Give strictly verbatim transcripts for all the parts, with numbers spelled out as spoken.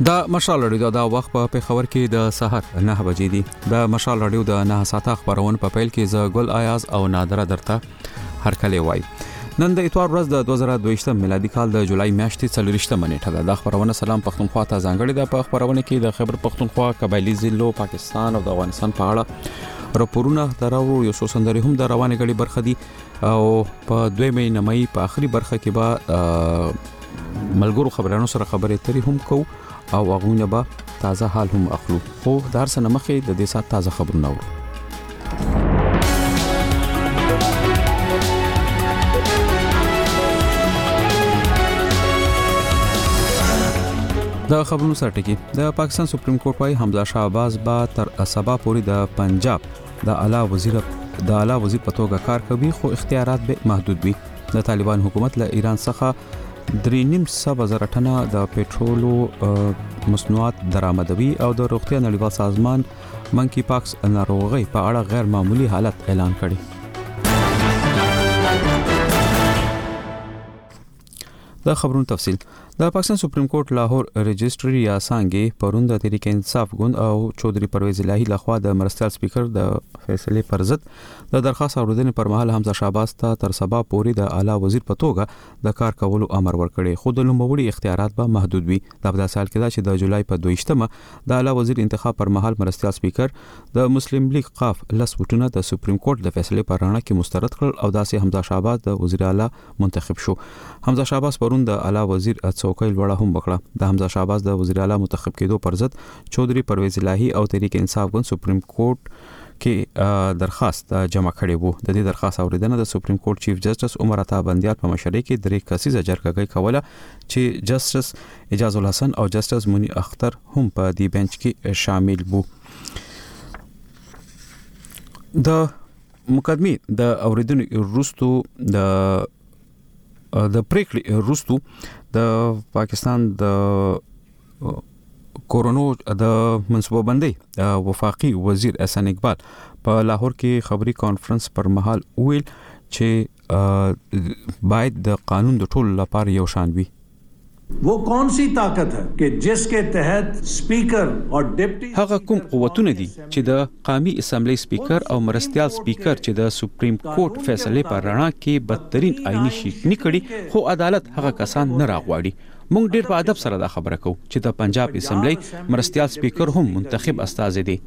دا مشال رادیو دا وخت په پیښور کې د سحر نه بجې دي. د مشال رادیو د نه ساعته خبرونه په پیل کې ز ګل آیاز او نادره درته هر کله وای. نن د اتوار ورځ د دوه زره دوه میلادي کال د جولای میاشتې څلورشتمه نیټه ده. د خبرونه سلام پښتونخوا ته ځانګړي ده. په خبرونه کې د خبر پښتونخوا، قبایلی ضلعو، پاکستان او د افغانستان په اړه راپورونه دراو، یو څو سندري هم د روانه غړي برخه دي او په دوه مې نمای په اخري برخه کې به ملګرو خبرانو سره خبرې ترې هم کو او هغه به تازه حال هم اخلو. خو دار سره مخې د دې سات تازه خبرونه اورو. د خبرونو سره ټکی د پاکستان سپریم کورټ وايي حمزه شهباز با تر سبا پورې د پنجاب د اعلی وزیر د اعلی وزیر په توګه کار کوي، خو اختیارات به محدود وي. د طالبان حکومت له ایران څخه درې نیم سوه زره ټنه د پېټرولو مصنوعات درآمدوي او د روغتیا نړیوال سازمان منکی پاکس ناروغي په اړه غیر معمولی حالت اعلان کړي. د خبرونو تفصیل د پاکستان سپریم کورټ لاهور رجسټري یا سانګي پروند د تحریک انصاف ګوند او چودري پرویز الهی لخوا د مرستیال سپیکر د فیصله پر ضد د درخواست اوریدنې پر مهال حمزه شهباز ته تر سبا پورې د اعلی وزیر په توګه د کار کولو امر ورکړي، خو د نوموړي اختیارات به محدود وي. د په سال کې دا چې د جولای په دوهشتمه د اعلی وزیر انتخاب پر مهال مرستیال سپیکر د مسلم لیگ قاف لس وټونه د سپریم کورټ د فیصله پر رڼا کې مسترد کړل او داسې حمزه شهباز د وزیر اعلی منتخب شو. حمزه شهباز پرون د اعلی وزیر څوکۍ لوړه هم وکړه. د حمزه شهباز د وزیر اعلی منتخب کېدو پر ضد چودري پرویز الهی او تحریک انصاف ګوند سپریم کورټ کې درخواست جمع کړی وو. د دې درخواست اوریدنه د سپریم کورټ چیف جسټس عمر عطا بندیال په مشرۍ کې درې کسیزه جرګه کوله چې جسټس اجاز الحسن او جسټس منی اختر هم په دې بنچ کې شامل وو. د مقدمه د اوریدنې وروستو د د پریکړې وروستو د پاکستان د کورونو د منصوبه بندي وفاقي وزیر احسان اقبال په لاهور کې خبري کانفرنس پر مهال ویل چې باید د قانون د ټولو لپاره یو شان وي. वो कौन सी ताकत है कि जिसके तहत स्पीकर और डिप्टी هغه کوم قوتونه دي چې د قومي اسمبلی سپیکر او مرستیال سپیکر چې د سپریم کورټ فیصله پر رڼا کې بدترین آئینی شکنی کړي، خو عدالت هغه کسان نه راغواړي. موږ ډیر په ادب سره دا خبره کوو چې د پنجاب اسمبلی مرستیال سپیکر هم منتخب استازي دي.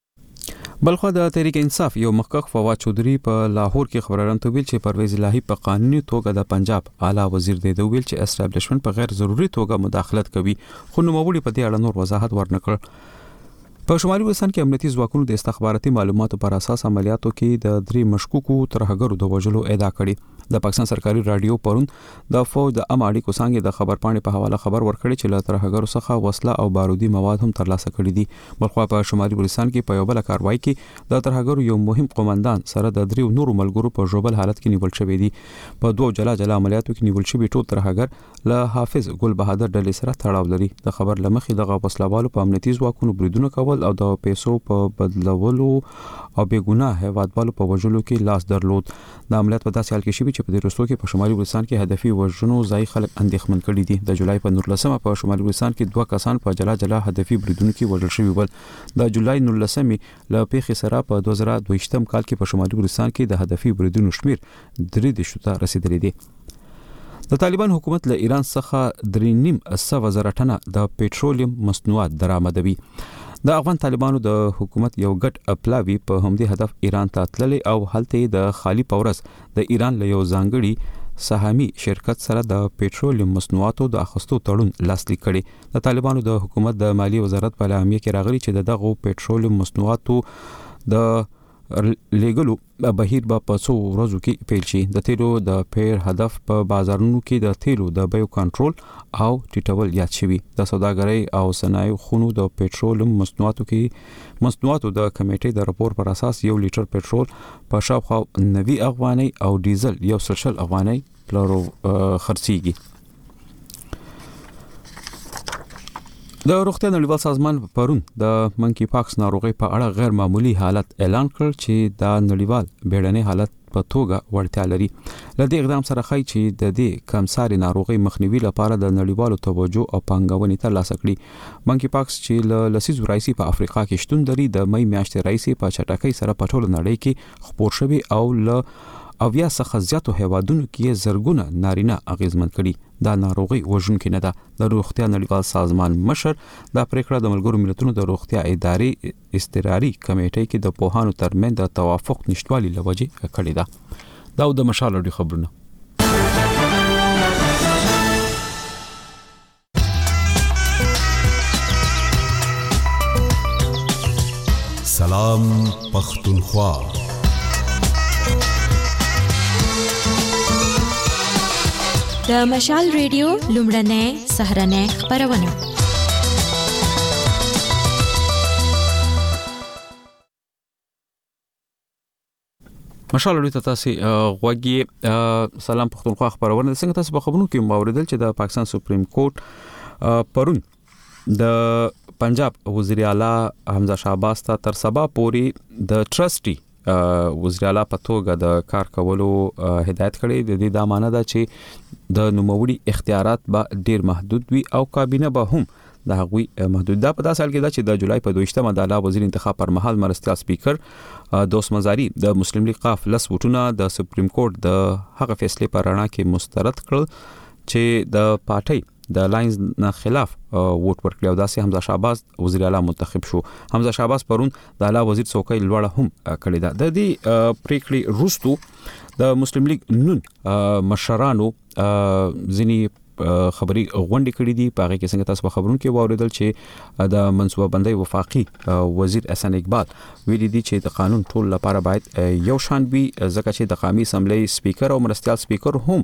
بلخو د تحریک انصاف یو مخکخ فواد چودري په لاهور کې خبرونه تویل چې پرویز الهی په قانوني توګه د پنجاب اعلی وزیر دی. د ویل چې اسټابلیشمنت په غیر ضروري توګه مداخلت کوي، خو نوموړي په دې اړه نور وضاحت ورنکړ. په شمالي وزیرستان کې امنیتي ځواکونو د استخباراتي معلوماتو پر اساس عملیاتو کې د درې مشکوکو ترهګرو د وژلو ادعا کړې. د پاکستان سرکاري رادیو پرون د فوج د ام اړیکو څنګه د خبر پاڼې په حواله خبر ورکړی چې له ترهګرو څخه وسله او بارودي مواد هم ترلاسه کړي دي. بلخو په شمالي وزیرستان کې په یو بل کاروایی کې د ترهګرو یو مهم قومندان سره د دریو نورو ملګرو په ژوبل حالت کې نیول شوی دی. په دوه جلا جلا عملیاتو کې نیول شوی ټول ترهګر له حافظ ګل بهادر ډلې سره تړاو لري. د خبر لمخې دغه وسلوالو په امنیتي ځواکونو بریدونه کول او د پیسو په بدلولو او بې ګناه هیوادوالو په وژلو کې لاس درلود. د عملیات په داسې حال کې شوی چې په دې وروستو کې په شمالي وزیرستان کې هدفي وژنو ځای خلک اندېښمن کړي دي. د جولای په نولسمه په شمالي وزیرستان کې دوه کسان په جلا جلا هدفي بریدونو کې وژل شوي ول. د جولای نولسمه له پیښې سره په دوه زره دوه کال کې په شمالي وزیرستان کې د هدفي بریدونو شمیر درې دېرش ته رسیدلی دی. د طالبان حکومت له ایران څخه درې نیم سوه زره ټنه د پېټرولیم مصنوعات درآمدوي. د افغان طالبانو د حکومت یو ګډ پلاوی په همدې هدف ایران ته تللی او هلته د خالی پورس د ایران له یو ځانګړي سهامي شرکت سره د پېټرولیم مصنوعاتو د اخستو تړون لاسلیک کړي. د طالبانو د حکومت د مالی وزارت په اعلامیه کې راغلي چې دغه پېټرولیم مصنوعاتو د لیګلو بهیر به په څو ورځو کې پیل شي. د تیلو د پیر هدف په بازارونو کې د تیلو د بیو کنټرول او ټیټول یاد شوی. د سوداګرۍ او صنایع خونو د پېټرولیم مصنوعاتو کې مصنوعاتو د کمیټې د راپور پر اساس یو لیټر پېټرول په شاوخوا نوي افغانۍ او ډیزل یو سل افغانۍ لرو خرڅيږي. د روغتیا نړیوال سازمان پرون د منکی پاکس ناروغي په اړه غیر معمولی حالت اعلان کړ چې دا نړیوال بیړنی حالت په توګه وړتیا لري. له دې اقدام سره ښایي چې د دې کمساري ناروغي مخنیوي لپاره د نړیوالو توجه او پانګونې ترلاسه کړي. مونکي پاکس چې له لسیزو راځي په افریقا کې شتون لري، د مې میاشتې راځي په چټکۍ سره په ټوله نړۍ کې خپور شوی او له اویا څخه زیاتو هیوادونو کې زرګونه نارینه اغیزمن کړي. دا ناروغي وژونکې نه ده. د روغتیا نړیوال سازمان مشر دا پریکړه د ملګرو ملتونو د روغتیا ادارې استراري کمیټې کې د پوهانو ترمنځ د توافق نشټوالي لوجه کړې ده. دا د مشال لري خبرونه. سلام پختونخوا. د مشال ریډیو لومړنۍ سهرنۍ خبرونه. مشال ریډیو ته تاسو غوږی. سلام پختونخوا خبرونه. څنګه تاسو په خبرونو کې موریدل چې د پاکستان سپریم کورټ پرون د پنجاب وزیر اعلی حمزه شهباز ته تر سبا پورې د ټرسټي وزیر اعلی په توګه د کار کولو هدایت کړي. د دې د معنی ده چې د نوموړي اختیارات به ډیر محدود وي او کابینه به هم د هغوی محدود ده. په داسې حال کې ده چې د جولای په دویشتمه د اعلی وزیر انتخاب پر مهال مرستیال سپیکر دوست مزاری د مسلم لیگ قاف لس وټونه د سپریم کورټ د هغه فیصلې پر رڼا کې مسترد کړل چې د پارټي د لاینز نه خلاف ووټ ورکړي او داسې حمزه شهباز وزیر اعلی منتخب شو. حمزه شهباز پرون د اعلی وزیر څوکۍ لوړه هم کړې ده. د دې پریکړې وروسته د مسلم لیگ نون مشرانو ځینی خبري غونډې کړې دي. په هغه کې څنګه تاسو په خبرونو کې واوریدل چې د منصوبه بندۍ وفاقي وزیر احسان اقبال ویلي دي چې د قانون ټول لپاره باید یو شان وي، ځکه چې د قومي اسمبلی سپیکر او مرستیال سپیکر هم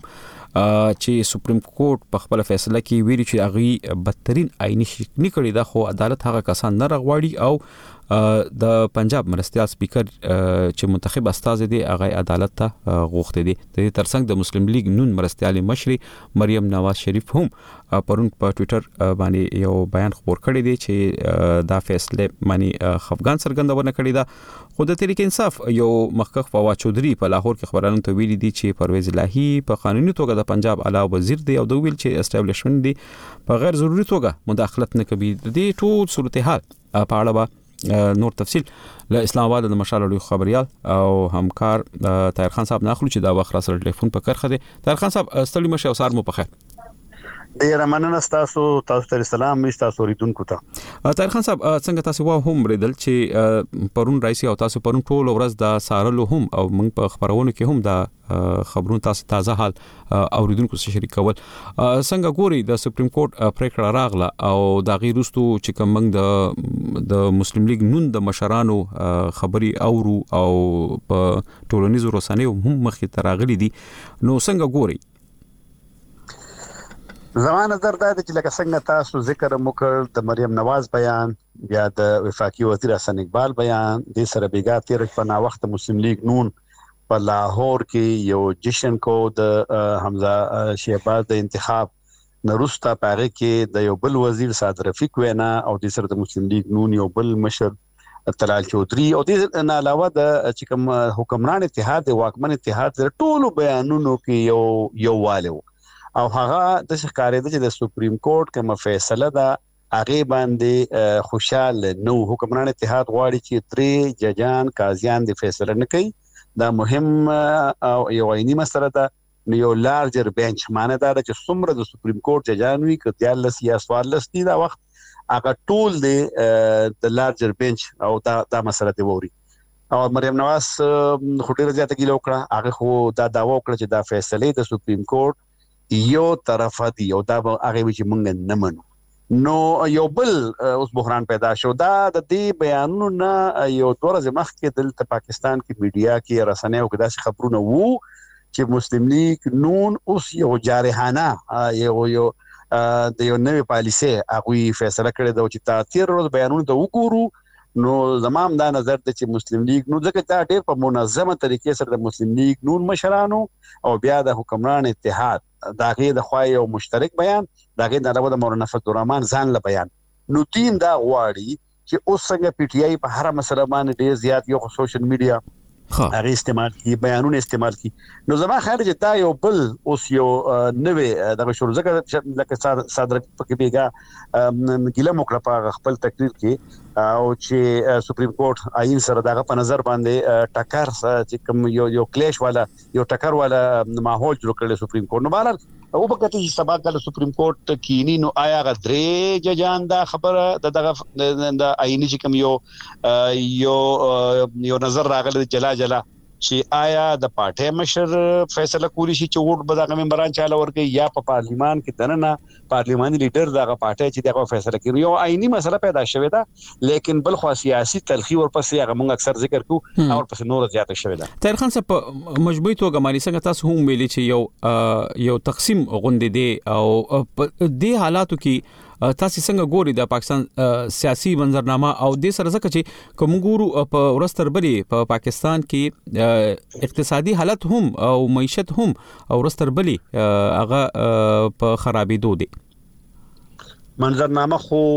چې سپریم کورټ په خپل فیصله کې ویلي چې هغه بدترین آئینی شکنی کړی ده، خو عدالت هغه کسان نه رغواړي او د پنجاب مرستیال سپیکر چې منتخب استاد دی هغه عدالت ته غوښتي دي. د ترڅنګ د مسلم لیگ نون مرستیال مشري مریم نواز شریف هم پرون په ټوئیټر باندې یو بیان خبر کړی دی چې دا فیصله معنی خفګان څرګندونه کړی ده. خو د تحریک انصاف یو مخکخ فواد چودھری په لاهور کې خبرانو ته ویلي دي چې پرویز الهی په قانوني توګه د پنجاب اعلی وزیر دی او د ویل چې اسټابلیشمنت دی په غیر ضروري توګه مداخلت نه کوي. د دې ټول صورتحال په اړه نور تفصیل له اسلام آباد د مشال ریډیو خبريال او همکار طاهر خان صاحب ناخلو چې دا وخت سره ټلیفون په کرخه دي. طاهر خان صاحب ستړي مشه او سار مو په خیر. ډیر مننه تاسو تاسو ته سلام مې تاسو ریدونکو ته. طاهر خان صاحب څنګه تاسو وا هم ریدل چې پرون راځي او تاسو پرون ټول ورځ د سارلو هم او موږ په خبرونه کې هم دا خبرونه تاسو تازه حال اوریدونکو سره شریک کول. څنګه ګوري د سپریم کورټ پریکړه راغله او دا غیر رستو چې کوم د د مسلم لیگ نون د مشرانو خبري اورو او په ټولنیزو رسنیو هم مخې ته راغلي دي، نو څنګه ګوري؟ زما نظر دا دی چې لکه څنګه تاسو ذکر وکړ د مریم نواز بیان یا د وفاقي وزیر احسان اقبال بیان د سره بیګا تیر په نا وخت مسلم لیگ نون په لاهور کې یو جشن کو د حمزه شهباز د انتخاب نرستا پاره کې د یو بل وزیر سعد رفیق وینا او د سره د مسلم لیگ نون یو بل مشر طلال چودھری او د نه علاوه د چې کوم حکمران اتحاد د واکمن اتحاد د ټولو بیانونو کې یو یو والو او هغه د ښکارې د د سپریم کورټ کوم فیصله ده هغه باندې خوشاله نو حکمران اتحاد غواړي چې درې ججان قاضیان د فیصله نه کوي. دا مهم او یو عیني مسله ده. یو لارجر بنچ معنی دا چې څومره د سپریم کورټ ججان وي ک دیالس یا سوالس دي دا وخت هغه ټول د لارجر بنچ او دا دا مسله دی ووري. او مریم نواز خټيره زیاته کې لوکړه هغه خو دا داوا وکړه چې دا فیصله د سپریم کورټ یو طرفه دی او دا هغه وی چې مونږ نه منو. نو یو بل اوس بحران پیدا شو دا د دې بیانونو نه یو ورځ مخکې د پاکستان کې میډیا کې رسنیو کې داسې خبرونه وو چې مسلم لیگ نون اوس یو جارحانه یو یو د یو نوې پالیسي هغه فیصله کړې ده چې تا تیر ورځ بیانونه ته وګورو. نو زمام دا نظر ته چې مسلم لیگ نو ځکه دا ډېر په منظمه طریقې سره د مسلم لیگ نون مشرانو او بیا د حکمران اتحاد داغه د خوای او مشترک بیان داغه د علاوه د مولانا فضل الرحمن ځان له بیان نو تین دا غواړي چې اوس څنګه پی ټی آی په هر مسله باندې ډېر زیات یو سوشل میډیا هغه استعمال کی بیانونه استعمال کی نو زما خیال چې دا یو بل اوس یو نوې دغه شروع ځکه لکه صادره پکې بیګه ګیله موکړه په خپل تقریر کې او چې سپریم کورټ آئین سره دغه په نظر باندې ټکر چې کوم یو یو کلیش والا یو ټکر والا ماحول جوړ کړل سپریم کورټ نو بهر او په کته چې سبا کله سپریم کورټ کې ني نو آیا غدرې ججان دا خبره دغه د آئینی چې کوم یو یو یو نظر راغله جلا جلا چې آیا د پارټي مشر فیصله کولی شي چې ووټ به دغه ممبران چاله ورکړي یا په پارلیمان کې دننه پارلیماني لیډر دغه پارټي چې دغه فیصله کوي یو آئینی مسله پیدا شوې ده لیکن بل خو سیاسي تلخی ورپسې هغه موږ اکثر ذکر کوو او ورپسې نور زیاته شوې ده. طاهر خان صاحب په مجموعي توګه مالي څنګه تاسو هم ویلي چې یو یو تقسیم غونډې دي او په دې حالاتو کې تاسو څنګه ګوري د پاکستان سیاسي منظرنامه او د سره ځکه چې کوم ګورو په ورستربلې په پاکستان کې اقتصادي حالت هم او معیشت هم او ورستربلې هغه په خرابېدو دي. منظرنامه خو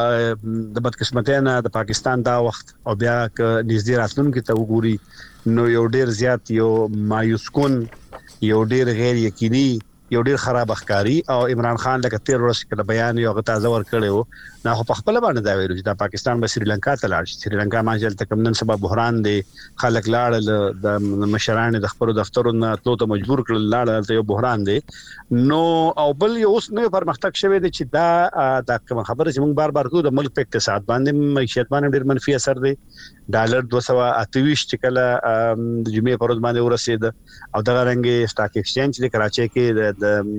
د بدقسمتۍ نه د پاکستان دا وخت او بیا ک نږدې راتلونکو ته وګوري نو یو ډیر زیات یو مایوس کن یو ډیر غیر یقیني یو ډیر خراب ښکاری او عمران خان لکه تیر ورځ کې بیان یو غتا زور کړو نه خو په خپل باندې دا ویلو چې دا پاکستان به سریلانکا ته لاړ شي سریلانکا ماجل ته کوم نن سبا بحران دی خلک لاړ د مشران د خبرو دفترونو ته ته مجبور کړل لاړ ته یو بحران دی نو او بل یو اوس نو پرمختګ شوی دی چې دا د کوم خبره چې موږ بار بار کوو د ملک په اقتصاد باندې معیشت باندې ډیر منفي اثر دی ډالر دوه سوه اته ویشت چې کله د جمعې پر ورځ باندې ورسید او دغه رنګ سٹاک ایکسچینج د کراچۍ کې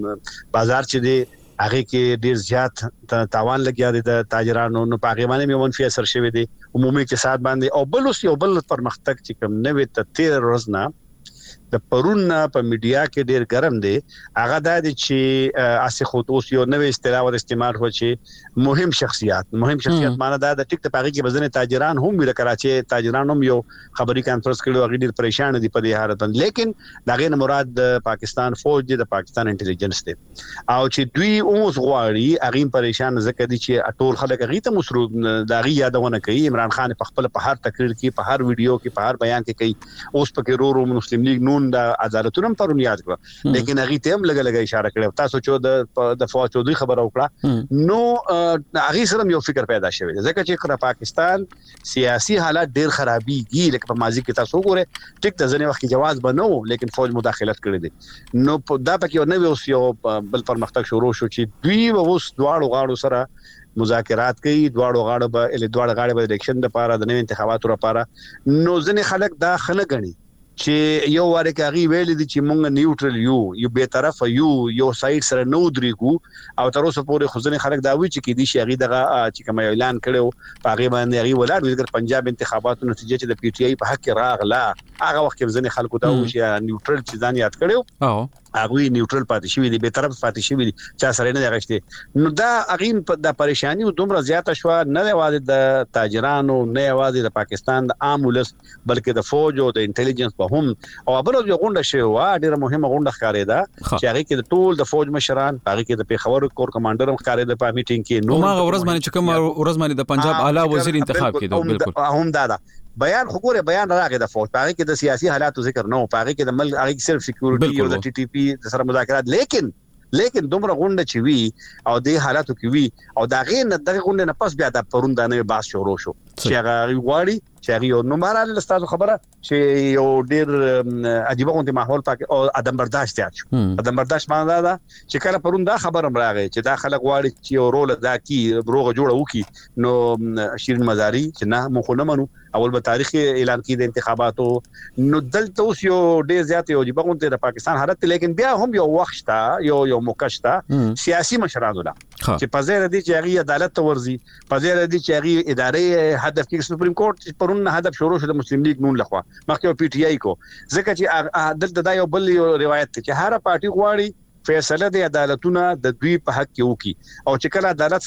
د بازار چې دی هغه کې ډیر زیات تاوان لګیا دی د تاجرانو نو په هغه باندې منفي اثر شوی دی عمومي اقتصاد باندې او بل اوس یو بل پرمختګ چې کوم نوې ته تیر ورځ نه د پرون په میډیا کې ډیر ګرم دی هغه د چې اسې خود اوس یو نوې اصطلاح ور استعمال هو چې مهم شخصیات مهم شخصیات معنی دا د ټیک ته پاږي کې بزنه تاجران هم ویل کراچي تاجران هم یو خبري کانفرنس کړو هغه ډیر پریشان دي په دې حالت لیکن داغه نه مراد د پاکستان فوج دی د پاکستان انټيليجنس دی او چې دوی اوس غواړي هغه پریشان ځکه دي چې ټول خلک هغه ته مسروب داغي یادونه کوي عمران خان په خپل په هر تقریر کې په هر ویډیو کې په هر بیان کې کوي اوس پکې رو رو مسلم لیگ نون د عدالتونو پرون یاد کړ لیکن هغه ته هم لګ لګ اشاره کړو تاسو چې د د فوج چودري خبر وکړه نو هغه سره یو فکر پیدا شوی ځکه چې پاکستان سیاسي حالات ډیر خرابيږي لکه په ماضي کې تاسو ګوره ټیک ته ځنې وخت جواز بنو لیکن فوج مداخلت کړې دي نو دا پکې یو نوې اوس یو بل پرمختګ شروع شو چې دوی اوس دواړو غاړو سره مذاکرات کوي دواړو غاړو به ال دواړو غاړو به الیکشن لپاره د نوې انتخاباتو لپاره نو ځنې خلک دا خلک غني چې یو واره کاغي ویل دي چې مونږ نیوټرل یو یو به طرف یو یو سایډ سره نو درېګو او تر اوسه پورې خزنه خلک دا وی چې کې دي شي هغه دغه چې کوم اعلان کړو هغه باندې هغه ولر وګر پنجاب انتخاباتو نتیجه چې د پی ټی آی په حق راغله هغه وخت کې ځنې خلکو دا و چې نیوټرل چې ځان یاد کړو او هغه نیوټرل پاتې شوی دی به طرف پاتې شوی دی چا سره نه راغشته نو دا هغه د پریشانی دومره زیاته شو نه لواده د تاجرانو نه لواده د پاکستان د عام ولس بلکې د فوج او د انټيليجنس په هم او بل یو غونډه شو ډیره مهمه غونډه ښکارې ده چې هغه کې د ټول د فوج مشران هغه کې د پیښور کور کمانډر هم ښکارې ده په میټینګ کې نو هغه ورځ باندې چې کوم ورځ باندې د پنجاب اعلی وزیر انتخاب کېدو بالکل هم دا ده بیان خو ګوره بیان راغی د فوج هغه کې د سیاسي حالاتو ذکر نه او هغه کې د ملک هغه صرف سکیورټي او د ټي ټي پی سره مذاکرات لیکن لیکن دومره غونډه چې وی او د حالاتو کې وی او دا غیر نه دغه غونډه نه پس بیا د پروندانه باس شروع شو چې هغه غواړي چې هغه یو نو مارال استاد خبره چې یو ډیر عجیب غونډه ماحول پاک او ادم برداشت یاد شو ادم برداشت معنی دا چې کله پروندا خبره راغی چې دا خلک غواړي چې یو رول دا کی روغه جوړه وکي نو شیرین مزاری چې نه مخ نه منو اول به تاریخ اعلان کړي د انتخاباتو نو دلته اوس یو ډیر زیات یو عجیب غونډه د پاکستان حالت لیکن بیا هم یو وخت تا یو یو موکشتا سیاسي مشرانو لا چې په ځای ردی چې هغه عدالت ورزي په ځای ردی چې هغه ادارې هدف کې سپریم کورټ پرون هدف شروع شو د مسلم لیگ نون لخوا مخکې پی ټی آی کو ځکه چې دلته دا یو بل روایت چې هر پارټي غواړي فیصله د عدالتونو د دوی په حق کې وکي او چې کله عدالت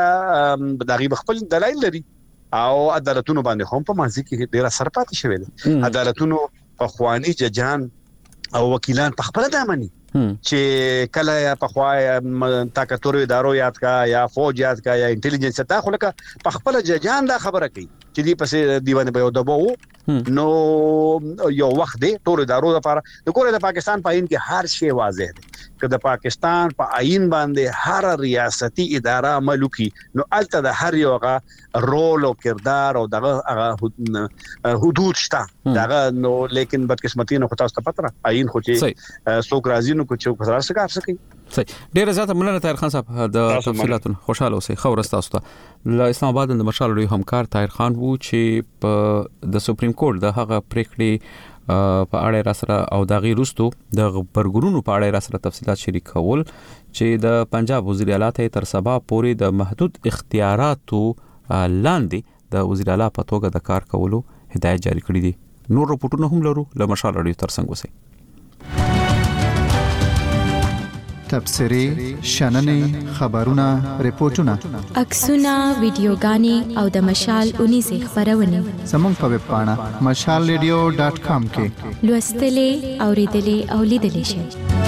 فیصله د غیب خپل دلایل لري او عدالتونو باندې هم په مازی کې ډیر اثر پاتې شوی دی عدالتونو په خواني ججان او وکیلان په خپل دامني چې کله په خوای طاقتور ادارو یاد کا یا فوج یاد کا یا انټيليجنس تا خو لکه په خپل ججان دا خبره کوي چې دی پسې دیوانه به دبو نو یو وخت دی ټول ادارو لپاره د ګوره د پاکستان په آئین کې هر شی واضح دی که د پاکستان په آئین باندې هر ریاستي اداره عمل وکړي نو الته د هر یو غا رول او کردار او دغه حدود شته دغه نو لیکن بدقسمتي نه خو تاسو ته پته آئین خو چې څوک راځي نو کو چې سره څه کار سکی صحیح ډیر زیاته مولانا طاهر خان صاحب د تفصیلاتو خوشاله اوسئ خو ورسته تاسو له اسلام آباد د مشال لوی همکار طاهر خان وو چې په د سپریم کورټ د هغه پریکړې په اړه را سره او د غیرستو د برګورونو په اړه را سره تفصيلات شریک کول چې د پنجاب وزیر اعلی ته تر سبا پورې د محدود اختیاراتو لاندې د وزیر اعلی په توګه د کار کولو هدایت جاری کړی دي نور رپورټونه هم لرو له مشال اړیو تر څنګه وسی تبصری شننې خبرونه ریپورتونه عکسونه ویډیوګانې او د مشال اونې سه خبرونه زموږ په ویب پاڼه مشال ریډیو ډاټ کام کې لوستلې اوریدلې او لیدلې شئ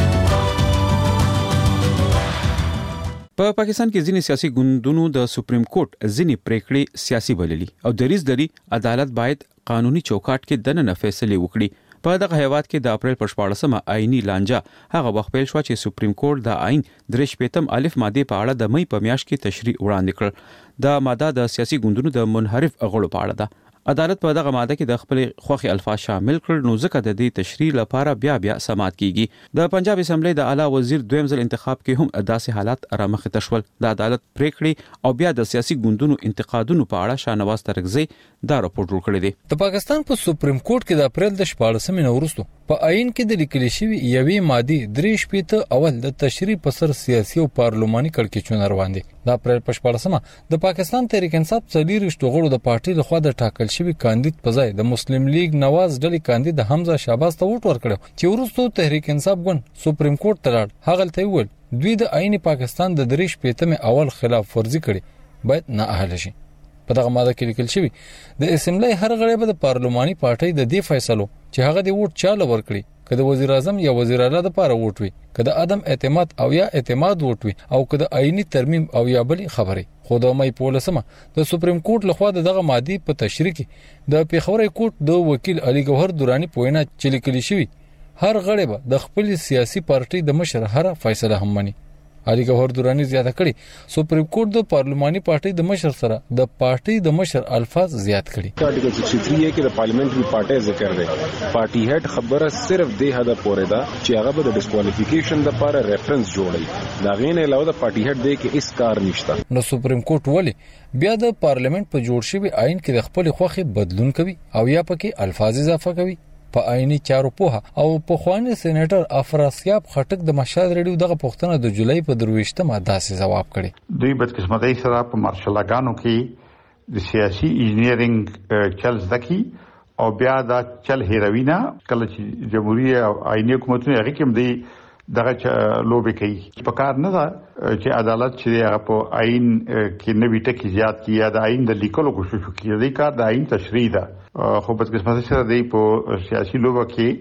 په پاکستان کې ځینې سیاسي ګوندونو د سپریم کورټ ځینې پریکړې سیاسي بللي او دریز دری عدالت باید قانوني چوکاټ کې دننه فیصله وکړي په دغه هیواد کې د اپریل پر شپاړلسمه آئینی لانجه هغه وخت پیل شو چې سپریم کورټ د آئین درې شپږم الف ماده په اړه د مې په میاشت کې تشریح وړاندې کړ د ماده د سیاسي ګوندونو د منحرف غړو په اړه ده عدالت په دغه ماده کې د خپل خوخي الفاظ شامل کړل نو ځکه د دې تشریح لپاره بیا بیا سماعت کیږي د پنجاب اسمبلی د اعلی وزیر دویم ځل انتخاب کې هم داسې حالات رامخ ته شول د عدالت پریکړې او بیا د سیاسي ګوندونو انتقادونو په اړه شاهنواز ترغزی دا راپور جوړ کړی دی د پاکستان په سپریم کورټ کې د اپریل د شپاړلسمې نه وروسته په آئین کې د لیکل شوی یوې ماده درې شپږ اول د تشریح په سر سیاسي او پارلماني کړکېچونه روان دي د اپریل په شپاړلسمه د پاکستان تحریک انصاف څلور غړو د پارټي لخوا د ټاکل شوی کاندید په ځای د مسلم لیگ نواز ډلې کاندید حمزه شهباز ته ووټ ورکړ چې وروسته تحریک انصاف ګوند سپریم کورټ ته لاړ هغه ته ویل دوی د آئین پاکستان د درې شپږم اول خلاف ورزي کړي باید نه اهل شي په دغه ماده کې لیکل شوی د اسمبلی هر غړی به د پارلماني پارټي د دې فیصلو چې هغه د ووټ چاله ورکړي کله وزیر اعظم یا وزیر اعلی د پاره ووټ وي کله عدم اعتماد او یا اعتماد ووټ وي او کله آئینی ترمیم او یا بل خبره خو د مې پولیسمه د سپریم کورټ لخوا دغه ماده په تشریح کې د پیښوري کورټ د وکیل علي ګوهر دورانی پوینه چې لیکل شوی هر غړی به د خپل سیاسي پارټي د مشر هر فیصله هم مني علي ګوهر دورانی زیاته کړي سپریم کورټ د پارلماني پارټي د مشر سره د پارټي د مشر الفاظ زیات کړي آرټیکل سکسٹی تھری کې د پارلیمنټري پارټي ذکر دی پارټي هډ خبره صرف د هدا پورې ده چې هغه به د ډیسکوالیفیکیشن د لپاره ریفرنس جوړي دا غین علاوه د پارټي هډ دی کې اس کار نشته نو سپریم کورټ ولی بیا د پارلیمنت په جوړ شوی آئین کې د خپل خوخي بدلون کوي او یا پکې الفاظ اضافه کوي په آئینی چارو په او په خواني سېنیټر افراسیاب خټک د مشال ریډیو دغه پښتنه د جولای په درويشتمه داسې جواب کړي دوی بدقسمتۍ سره په مارشلګانو کې د سیاسي انجینیرینګ چل زکی او بیا دا چل هیروینا کله چې جمهوریت او آئینی حکومتونه هغه کوم دی دغه لوبي کوي په کار نه ده چې عدالت چې هغه په آئین کې نوې ټکی زیات کیه د آئین د لیکلو کوشش کوي د کار د آئین تشریح ده خو په قسمت سره دی په سیاسي لوبه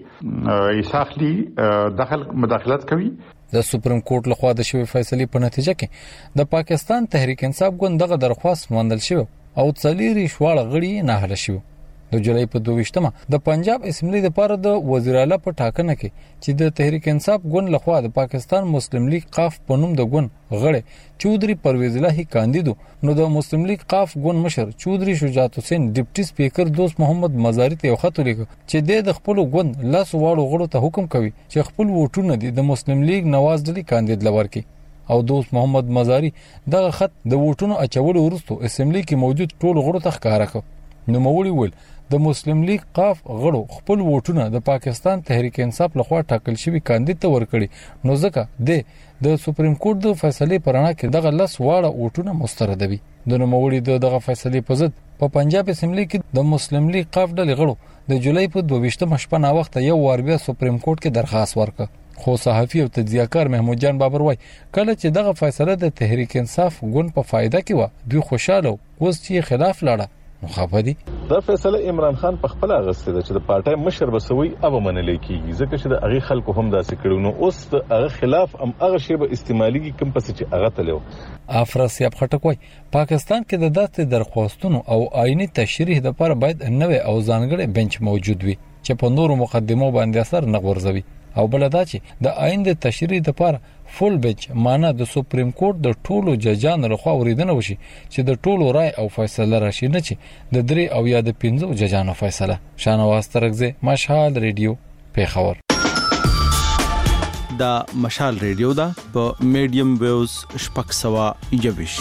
کې ایساخلی داخل مداخلت کوي د سپریم کورټ لخوا د شوی فیصله په نتیجه کې د پاکستان تحریک انصاف ګوند دغه درخواست مندل شو او څلوري شواړه غړي نه حل شو د جولای په دوه د پنجاب اسمبلی د پاره د وزیر اعلی په ټاکنه کې چې د تحریک انصاف ګوند لخوا د پاکستان مسلم لیگ قاف په نوم د ګوند غړي چودري پرویز الهی کاندیدو نو د مسلم لیگ قاف ګوند مشر چودري شجاعت حسین ډیپټي سپیکر دوست محمد مزاری ته خط لیک چې د خپل ګوند لاس واړو غړو ته حکم کوي چې خپل ووټونه د مسلم لیگ نواز ډلې کاندید لور کی او دوست محمد مزاری دغه خط د ووټونو اچولو وروسته اسمبلی کې موجود ټول غړو ته ښکارا کړ نو مولوی ول د مسلم لیگ قاف غړو خپل ووټونه د پاکستان تحریک انصاف لخوا ټاکل شوی کاندید ته ورکړي نو ځکه د د سپریم کورټ د فیصله پرانا کې دغه لس واړه ووټونه مستردوي د نوموړي د دغه فیصله په ضد په پنجاب اسمبلی کې د مسلم لیگ قاف ډلې غړو د جولای په دوه شپه نا وخت یو وار بیا سپریم کورټ کې درخواست ورکړ خو صحافي او تجزیه‌کار محمود جان بابر وای کله چې دغه فیصله د تحریک انصاف ګوند په فایده کې و دوی خوشاله اوس چې خلاف لاړه مخافدي دا فیصله عمران خان په خپل اغسته ده چې د پارټای مشر بسوي او منلې کیږي ځکه چې د هغه خلکو هم داسې کړو نو اوس د هغه خلاف هم هغه شی به استعمالي کم پس چې هغه تلو. افراسیاب خټکوي پاکستان کې د داسې درخواستونو او آئینی تشریح لپاره باید نوې او ځانګړي بنچ موجود وي چې په نورو مقدمو باندې اثر نه غورځوي او بل دا چې د آئین د تشریح لپاره فول بنچ معنا د سپریم کورټ د ټولو ججانو لخوا اوریدنه وشي چې د ټولو رائے او فیصله راشي نه چې د درې او یا د پنځو ججانو فیصله. شانواز ترغزه مشال ریډیو پیښور. دا مشال ریډیو دا په میډیم ویوز شپږ سوه یوویش.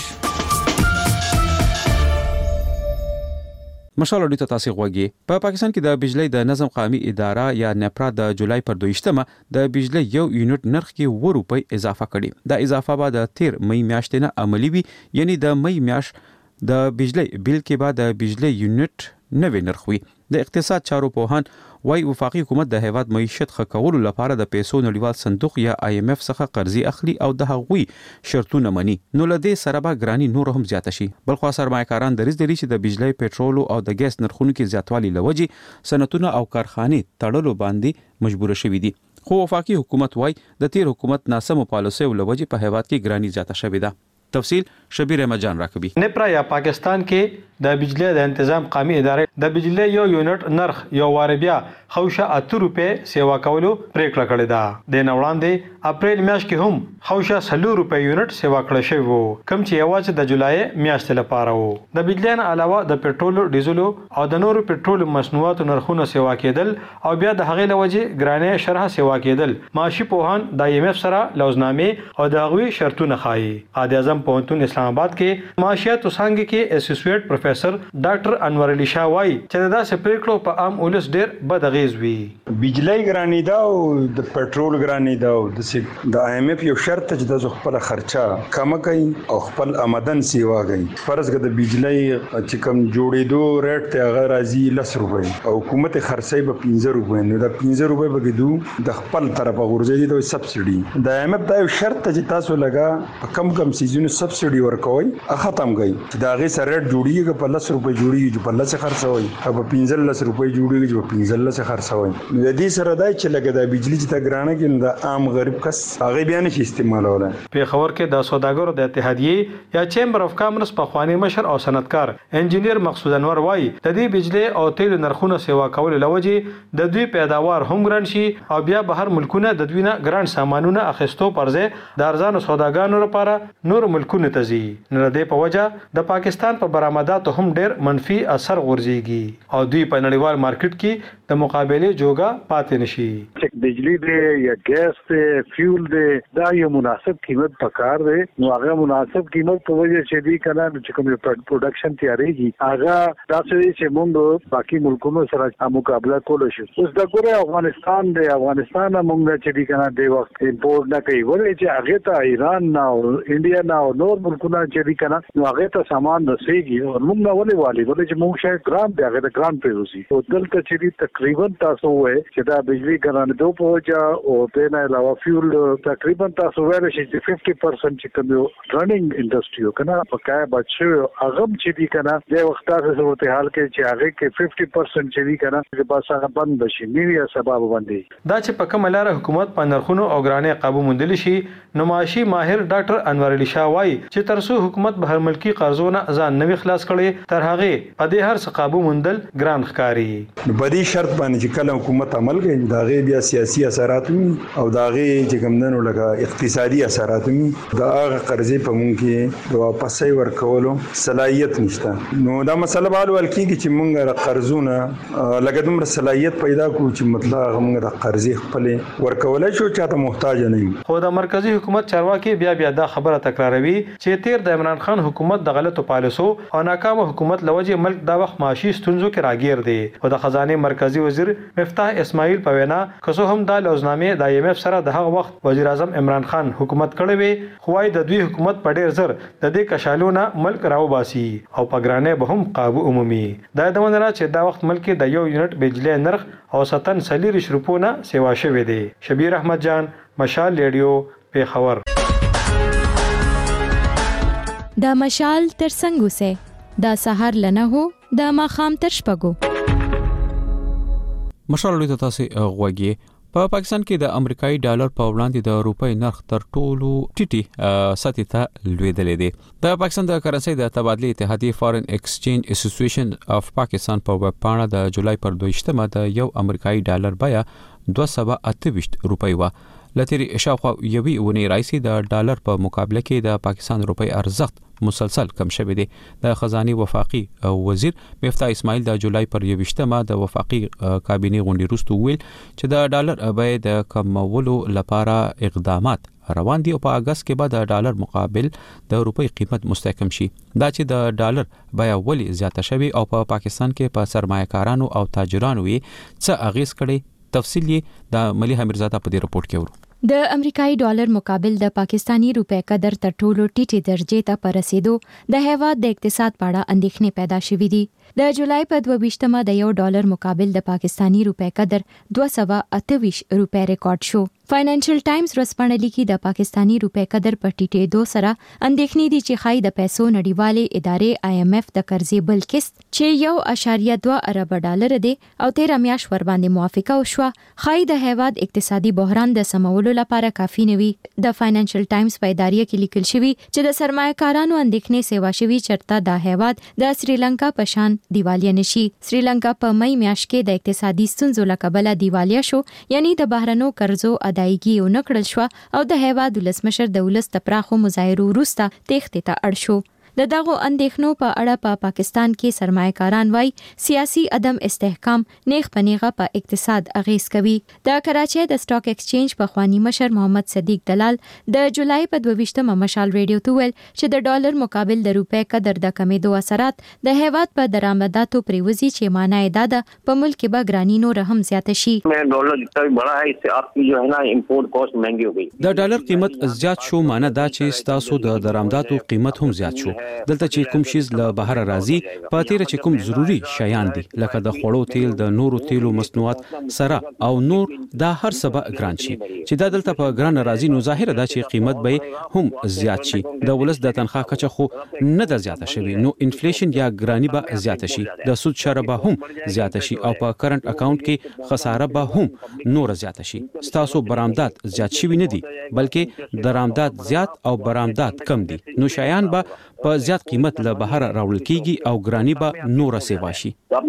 مشال اډیو ته تاسو غوږی. په پاکستان کې د بجلی د نظم قومي اداره یا نپرا د جولای پر دویشتمه د بجلی یو یونټ نرخ کې و روپۍ اضافه کړي. دا اضافه به د تیر مې میاشتې نه عملی وي، یعنی د مې میاشت د بجلی بیل کې به د بجلی یونټ نوې نرخ وي. د اقتصاد چارو پوهان وايي وفاقي حکومت د هیواد معیشت ښه کولو لپاره د پیسو نړیوال صندوق یا آی ایم اف څخه قرضې اخلي او د هغوی شرطونه مني. نو لدې سره به ګرانی نور هم زیاته شي. بل خو سرمایه‌کاران دریځ لري چې د بجلی، پېټرول او د ګیس نرخونو کې زیاتوالی لوجې صنعتونه او کارخانې تړلو باندې مجبور شوي دي. خو وفاقي حکومت وايي د تیر حکومت ناسمو پالیسیو لوجې په هیواد کې ګرانی زیاته شوې ده. تفصیل شبیر احمد جان راکبي. نپرا یا پاکستان کې د بجلی د تنظیم قومي ادارې د بجلی یو یونټ نرخ یو وار بیا خوشه اته روپے سیوا کولو پریکړه کړې ده. د نوړاندې اپریل میاشت کې هم خوشه سلو روپے یونټ سیوا کړی شوی وو، کوم چې یوازې د جولای میاشتې لپاره وو. د بجلی نه علاوه د پېټرول، ډیزل او د نورو پېټرول مصنوعاتو نرخونه سیوا کېدل او بیا د هغې لوجې ګرانې شرح سیوا کېدل. معاشي پوهان د آی ایم اف سره لوزنامې او د هغوی شرطونه ښایي. قائد اعظم پوهنتون اسلام آباد کې معاشیاتو څانګې کې اسوسییټ پروفیسر ډاکټر انور علي شاه وايي چې دا سه پریکړو په عام ولس ډېر بد اغیز وي. بجلی ګرانی دا او د پېټرول ګرانی دا او د آی ایم اف یو شرط چې د خپل خرچه کم کوي او خپل آمدن سیوا کوي. فرض کړه د بجلی چې کم جوړېدو ریټ ته هغه راځي لس روپۍ او حکومت خرڅي به پنځه روپۍ، نو دا پنځه روپۍ به کېدو د خپل طرفه غورځي د سبسيډي. د آی ایم اف دا یو شرط چې تاسو لګا په کم کم سیزونو سبسيډي ورکوي ختم کوي چې دا غي سره جوړیږي په لس روپۍ جوړیږي چې په لس خرڅوي او په پنځه لس روپۍ جوړیږي چې په پنځه لس خرڅوي. نو د دې سره دای چې لګا د بجلی چې تا ګرانه کې د عام غریب کس هغه بیان شي استعمالوله. په خبر کې د سوداګرو د اتحادیې یا چیمبر اف کامرس په خواني مشر او صنعتکار انجینیر مقصود انور وايي د دې بجلی او تیل نرخونه سیوا کول لوجې د دوی پیداوار هم ګران شي او بیا بهر ملکونه د دوی نه ګران سامانونه اخیستو پرځه د ارزانو سوداګانو لپاره نور ملکونه ته ځي. نو د په وجه د پاکستان په برآمداتو هم ډېر منفي اثر غورځيږي او دوی په نړیوال مارکیټ کې د مقابله جوګه پاتې نشي. چې بجلی دی یا ګیس دی فیول دی دا یو مناسب قیمت پکار دی. نو هغه مناسب قیمت په وجه چې دی کنه چې کوم پروډکشن تیاریږي هغه داسې چې موږ باقي ملکونو سره مقابله کول شي. اوس د ګوره افغانستان دی افغانستان موږ چې دی کنه د وخت امپورټ نه کوي ولې چې هغه ته ایران نه او انډیا نه او نور ملکونه چې دی کنه نو هغه ته سامان رسېږي او موږ نه ولې والی ولې چې موږ شاید ګرام دی هغه د ګرام پیروزي او دلته چې دی تقریبا تاسو وې چې دا بجلی ګرانه دوه په وجه او په نه علاوه فیول تقریبا تاسو ویل شي چې پنځه پرسنټ چې کوم رننګ انډستری کنه په کای بچو هغه چې دی کنه د وخت تاسو صورت حال کې چې هغه کې پنځه پرسنټ چې دی کنه چې بس هغه بند شي نیویا سبب باندې دا چې په کومه لار حکومت په نرخونو او ګرانې قابو موندل شي. نو معاشي ماهر ډاکټر انور علي شاه وايي چې ترڅو حکومت بهر ملکی قرضونه ځان نوي خلاص کړي تر هغه په دې هر څه قابو موندل ګران ښکاري. نو په دې شرط باندې چې کله حکومت عمل کوي دا غي بیا سیاسي اثرات او دا غي چې کومندنو لګه اقتصادي اثرات دا هغه قرضې په مونږ کې د واپسې ورکولو صلاحيت نشته. نو دا مسله به ول کېږي چې مونږ قرضونه لګه دومره صلاحيت پیدا کوو چې مطلب موږ د قرضې خپل ورکولای شو چاته محتاج نه یو. خو د مرکزی حکومت چارواکي بیا بیا دا خبره تکراروي چې تیر د عمران خان حکومت د غلطو پالیسو او ناکامه حکومت لوجه ملک دا وخت معاشي ستونزو کې راګیر دی. او د خزانه مرکزی وزیر مفتاح اسماعیل په وینا کسو هم د لوزنامې د آی ایم اف سره د هغه وخت وزیر اعظم عمران خان حکومت کړی وي خوای د دوی حکومت په ډیر زر د دې کشالونه ملک راو باسي او په ګرانه به هم قابو عمومي. دا د ونره چې دا وخت ملک د یو یونټ بجلی نرخ او ستن سلیری شروپونه سیوا شوی دی. شبیر احمد جان مشال ریډیو پیښور. دا مشال تر څنګه سه دا سحر لنه هو د ماخام تر شپږو. مشال ته تاسو غوږی په پاکستان کې د امریکایي ډالر په وړاندې د روپۍ نرخ تر ټولو ټیټي سطح ته لوېدلې دي. د پاکستان د کرنسي د تبادلې اتحادیې فارن ایکسچینج اسوسییشن اف پاکستان په ویب پاڼه د جولای پر دویشتمه د یو امریکایي ډالر بیه دوه سوه اته ویشت روپۍ و. لتري شاوخوا یوې ونې راځي د ډالر په مقابله کې د پاکستان روپۍ ارزښت مسلسل کم شوی دی. د خزاني وفاقي وزیر مفتاح اسماعیل د جولای پر یوشتمه د وفاقي کابینه غونډې وروسته ویل چې د ډالر بیه د کمولو لپاره اقدامات روان دي او په اگست کې به د ډالر مقابل د روپۍ قیمت مستحکم شي. دا چې د ډالر بیه ولې زیاته شوی او په پا پاکستان کې په سرمایه‌کارانو او تاجرانو یې څه اغیز کړي تفصیل یې د ملي حمیرزاده په دې رپورت کې ورو. د امریکایي ډالر مقابل د پاکستانی روپے قدر تر ټولو ټیټې درجه ته پرسیدو د هیواد د اقتصاد په اړه اندېښنې پیدا شوې دي. د جولای په دوه ویشتمه د یو ډالر مقابل د پاکستانی روپے قدر دوه سوه اته ویشت روپے ریکارډ شو. فاینانشل ټایمز ورځپاڼه لیکي د پاکستانی روپے قدر په ټیټېدو سره اندېښنې دي چې خای د پیسو نړیوالې ادارې آی ایم ایف د قرضې بل قسط چې یو اشاریه دوه ارب ډالر دی او تیر میاشت ور باندې موافقه وشوه خای د هیواد اقتصادي بحران د سمولو لپاره کافي نه وي. د فاینانشل ټایمز په ادارې کې لیکل شوی چې د سرمایه‌کارانو اندېښنې سیوا شوی چرته د هیواد د سریلانکا په شان دیوالیا نشي. سریلانکا په مئی میاشت کې د اقتصادي ستونزو له کبله دیوالیا شو، یعنی د بهرنو قرضو ادایګي او نکړل شو او د هیواد ولسمشر د ولس د پراخو مظاهرو وروسته تېښتې ته اړ شو. د دغو اندېښنو په اړه په پا پاکستان کې سرمایه‌کاران وای سیاسي عدم استحکام نیغ پنیغه په اقتصاد اغیز کوي. د کراچۍ د سٹاک ایکسچینج په خوانی مشر محمد صدیق دلال د جولای په دوه ویشتمه مشال ریډیو ته ویل چې د ډالر مقابل د روپے قدر د کمیدو اثرات د هیواد په درآمداتو پریوزي چې معنی دا ده په ملک کې به ګرانی نور هم زیات شي. ډالر جتنا بھی بڑا ہے اس سے آپ کی جو ہے نا امپورٹ کاسٹ مہنگی ہو گئی. د ډالر قیمت زیات شو معنی دا چې تاسو د درآمداتو قیمت هم زیات شو. دلته چې کوم شیز له بهر راځي په تیر چې کوم ضروری شیان دي لکه د خوړو تیل د نورو تیلو مصنوعات سره او نور دا هر څه به ګران شي چې دا دلته په ګران راځي نو ظاهر ده چې قیمت به هم زیات شي. د ولس د تنخواه کچه خو نه ده زیاته شوی نو انفلیشن یا ګرانی به زیاته شي. د سود شره به هم زیاته شي او په کرنٹ اکاونټ کې خساره به هم نور زیاته شي. ستاسو برآمدات زیات شوی نه دي بلکې درآمدات زیات او برآمدات کم دي نو شیان به په زیات قیمت له بهر راوړل کیږي او ګرانی به نور سیوا شي.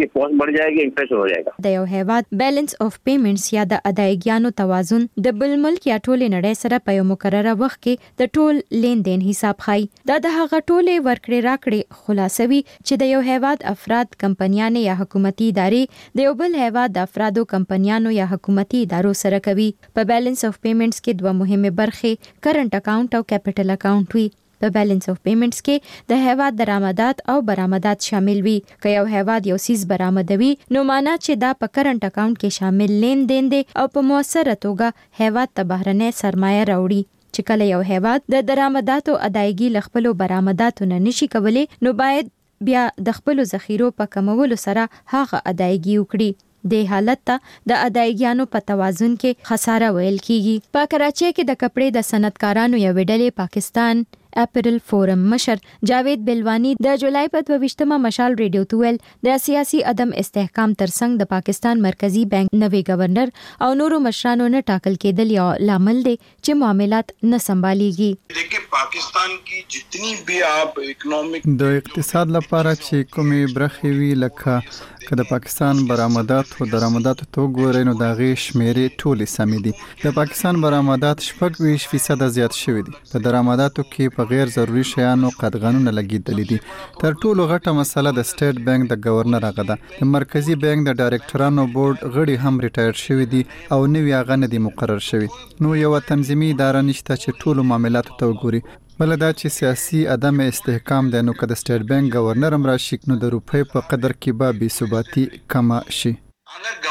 د یو هیواد بیلانس اف پیمنټس یا د ادایګیانو توازن د بل ملک یا ټول نړۍ سره په یو مقرره وخت کې د ټول لین دین حساب خای. دا د هغه ټولې ورکړې راکړې خلاصوي چې د یو هیواد افراد کمپنیانو یا حکومتي ادارې د یو بل هیواد د افرادو کمپنیانو یا حکومتي ادارو سره کوي. په بیلانس اف پیمنټس کې دوه مهمه برخې کرنٹ اکاونټ او کیپټل اکاونټ وي. په بیلانس اف پیمنټس کې د هیواد درآمدات او برآمدات شامل وي. که یو هیواد یو سیس برآمدوي نو معنا چې دا په کرنٹ اکاونټ کې شامل لین دین دی او په موثره توګه هیواد ته بهرنۍ سرمایه راوړي. چې کله یو هیواد د درآمداتو ادایګي ل خپل برآمداتو نه نشي کولی نو باید بیا د خپل ذخیرو په کمولو سره هغه ادایګي وکړي. د حالت ته د ادایګیانو په توازن کې خساره ویل کیږي. په کراچۍ کې د کپړې د صنعتکارانو یو ډلې پاکستان اپریل فورم مشر جاوید بلوانی د جولای په دوه ویشتمه مشال ریډیو ته ویل د سیاسي عدم استحکام ترڅنګ د پاکستان مرکزی بانک نوې گورنر او نورو مشرانو نه ټاکل کېدل یو لامل دی چې معاملات نه سمباليږي. देखिए पाकिस्तान की जितनी भी आप इकोनॉमिक د اقتصاد لپاره چې کومې برخې وی لکه که د پاکستان برآمدات او درآمدات تو ګورئ نو د غي شمیرې ټولې سمې دي. د پاکستان برآمدات شپږ ویشت فیصد زیات شوي دي. په درآمداتو کې په غیر ضروري شیانو قدغنونه لګیدلې دي. تر ټولو غټه مسله د سټیټ بانک د گورنر هغه ده. د مرکزی بانک د ډایرکټرانو بورډ غړي هم ریټایر شوي دي او نوی هغه نه دي مقرر شوي. نو یو تنظیمي اداره نشته چې ټولو معاملاتو ته وګوري. بل دا چې سیاسي عدم استحکام دی نو که د سټیټ بانک گورنر هم راشي نو د روپۍ په قدر کې به بې ثباتي کم شي. اگر گورنر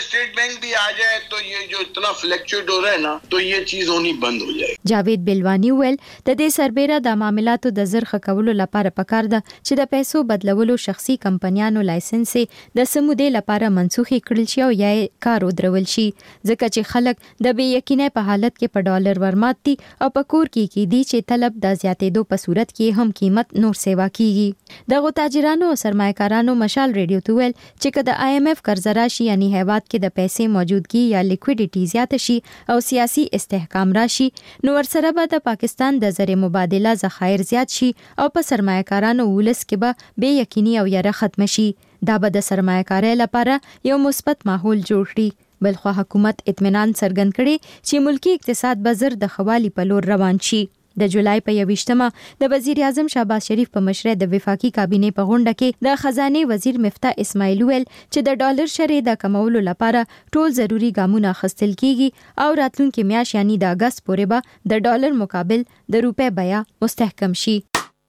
स्टेट बैंक भी आ जाए तो ये जो इतना फ्लक्चुएट हो रहा है ना तो ये चीज होनी बंद हो जाए. جاوید بلوانی ویل د دې سربېره د معاملاتو د زرخه کولو لپاره پکار ده چې د پیسو بدلولو شخصي کمپنیانو لایسنس د سمودې لپاره منسوخي کړل شي او یا کار ودرول شي ځکه چې خلک د بې یقینۍ په حالت کې په ډالر ورماتي او په کور کې کې دي چې طلب د زیاتېدو په صورت کې هم قیمت نور سیوا کیږي. دغه تاجرانو او سرمایه‌کارانو مشال ریډیو ته ویل چې که د آی ایم ایف قرض راشي یعنی هیواد کې د پیسې موجودګي یا لیکویډیټي زیات شي او سیاسي استحکام راشي نو ورسره به د پاکستان د زر مبادله ذخایر زیات شي او په سرمایه‌کارانو ولس کې به بې یقیني او یره ختم شي. دا به د سرمایه‌کارۍ لپاره یو مثبت ماحول جوړ کړي. بلخو حکومت اطمینان څرګند کړي چې ملکی اقتصاد به زر د خوالي په لور روان شي. د جولای په یوویشتمه د وزیر اعظم شهباز شریف په مشرۍ د وفاقي کابینې په غونډه کې د خزانه وزیر مفتاح اسماعیل ویل چې د ډالر شرې د کمولو لپاره ټول ضروری ګامونه اخیستل کیږي او راتلونکي میاشت یعنی د اگست پورې به د ډالر مقابل د روپے بیه مستحکم شي.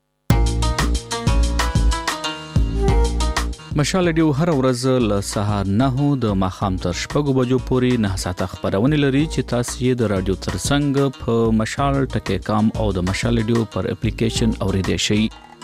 مشال ډیو هر ورځ له سهار نه د ماخام تر شپږو بجو پورې نه ساعته خبرونه لري چې تاسو یې د رادیو ترڅنګ په مشال ټکی کام او د مشال ډیو پر اپلیکیشن اوریدئ شئ.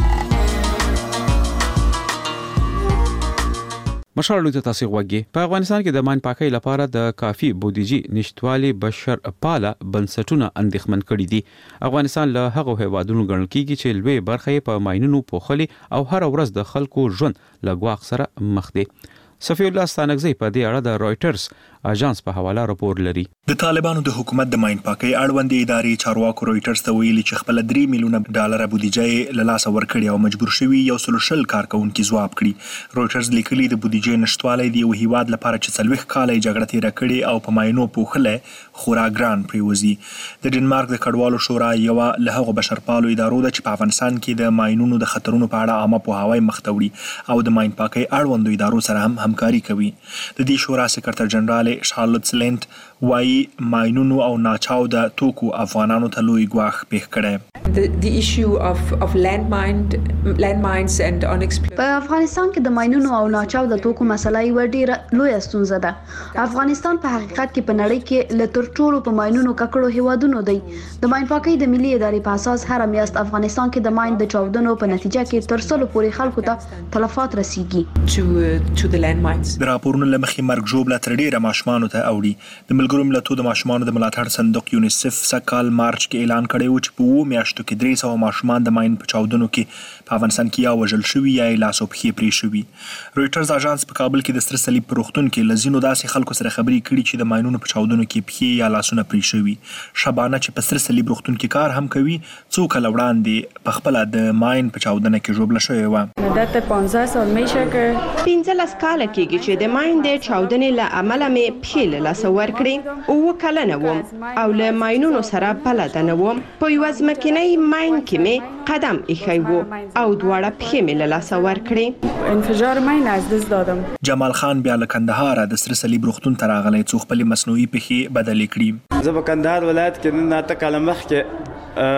مشال ته تاسو غوږی په افغانستان کې د مان پاکۍ لپاره د کافي بودیجې نشټوالي بشر پاله بنسټونه اندېښمن کړي دي. افغانستان له هغو هیوادونو ګڼل کیږي چې لوی برخه په ماینونو پوخلي او هر ورځ د خلکو ژوند له ګواښ سره مخ دي. صفی الله ستانګزی په دې اړه د رويټرز اژانس په حواله راپور لري. د طالبانو د حکومت د ماین پاکۍ اړوند ادارې چارواکو رويټرز ته ویلي چې خپل درې میلیونه ډالر بودیجه له لاسه ورکړي او مجبور شوي یو سل شل کارکونکو ځواب کړي. رويټرز لیکلي د بودیجې نشټوالي دی یو هیواد لپاره چې څلويخ کاله جګړه تیر کړي او په ماینو پوخله خورا ګران پریوزي. د ډنمارک د کډوالو شورا یو له هغو بشرپالو ادارو د چې په افغانستان کې د ماینونو د خطرونو په اړه عامه پوهاوی مختوړي او د ماین پاکۍ اړوند ادارو سره هم همکاري کوي. د دې شورا سکرټر جنرال شارلوت سلنت وايي ماینونو او ناچاو د توکو افغانانو ته لوی ګواښ پیښ کړي. The, the issue of, of landmine, landmines and unexploded. په افغانستان کې د ماینونو او ناچاو د توکو مسله یو ډیره لویه ستونزه ده. افغانستان په حقیقت کې په نړۍ کې له تر ټولو په ماینونو ککړو هیوادونو دی. د ماین پاکۍ د ملي ادارې په اساس هر میاشت افغانستان کې د ماین د چاودنو په نتیجه کې تر سلو پورې خلکو ته تلفات رسیږي. To, uh, to the landmines. د راپورونو له مخې مرګ ژوبله تر ډیره ماشومانو ته اوړي. د ملګرو ملتونو د ماشومانو د ملاتړ صندوق یونیسف سکهال مارچ کې اعلان کړی و چې په اوو میاشتو کې درې سوه ماشومان د ماین په چاودنو کې په افغانستان کې یا وژل شوي یا یې لاس او پښې پرې شوي. رويټرز اژانس په کابل کې د ستر صلیب په روغتون کې له ځینو داسې خلکو سره خبرې کړي چې د ماینونو په چاودنو کې پښې یا لاسونه پرې شوي. شبانه چې په ستر صلیب روغتون کې کار هم کوي څو کاله وړاندې په خپله د ماین په چاودنه کې ژوبله شوې وه. مدت پانزده سال میشه که پنځلس کاله کېږي چې د ماین د چاودنې له امله مې پښې له لاسه ورکړې. اووه کلنه وم او له ماینونو سره بلده نه وم. په یوه ځمکنۍ ماین کې مې قدم ایښی و او دواړه پښې مې له لاسه ورکړې. انفجار ماین از دست دادم. جمال خان بیا له کندهاره د سره صلیب روغتون ته راغلی څو خپلې مصنوعي پښې بدلې کړي. زه په کندهار ولایت کې نن اته کاله مخکې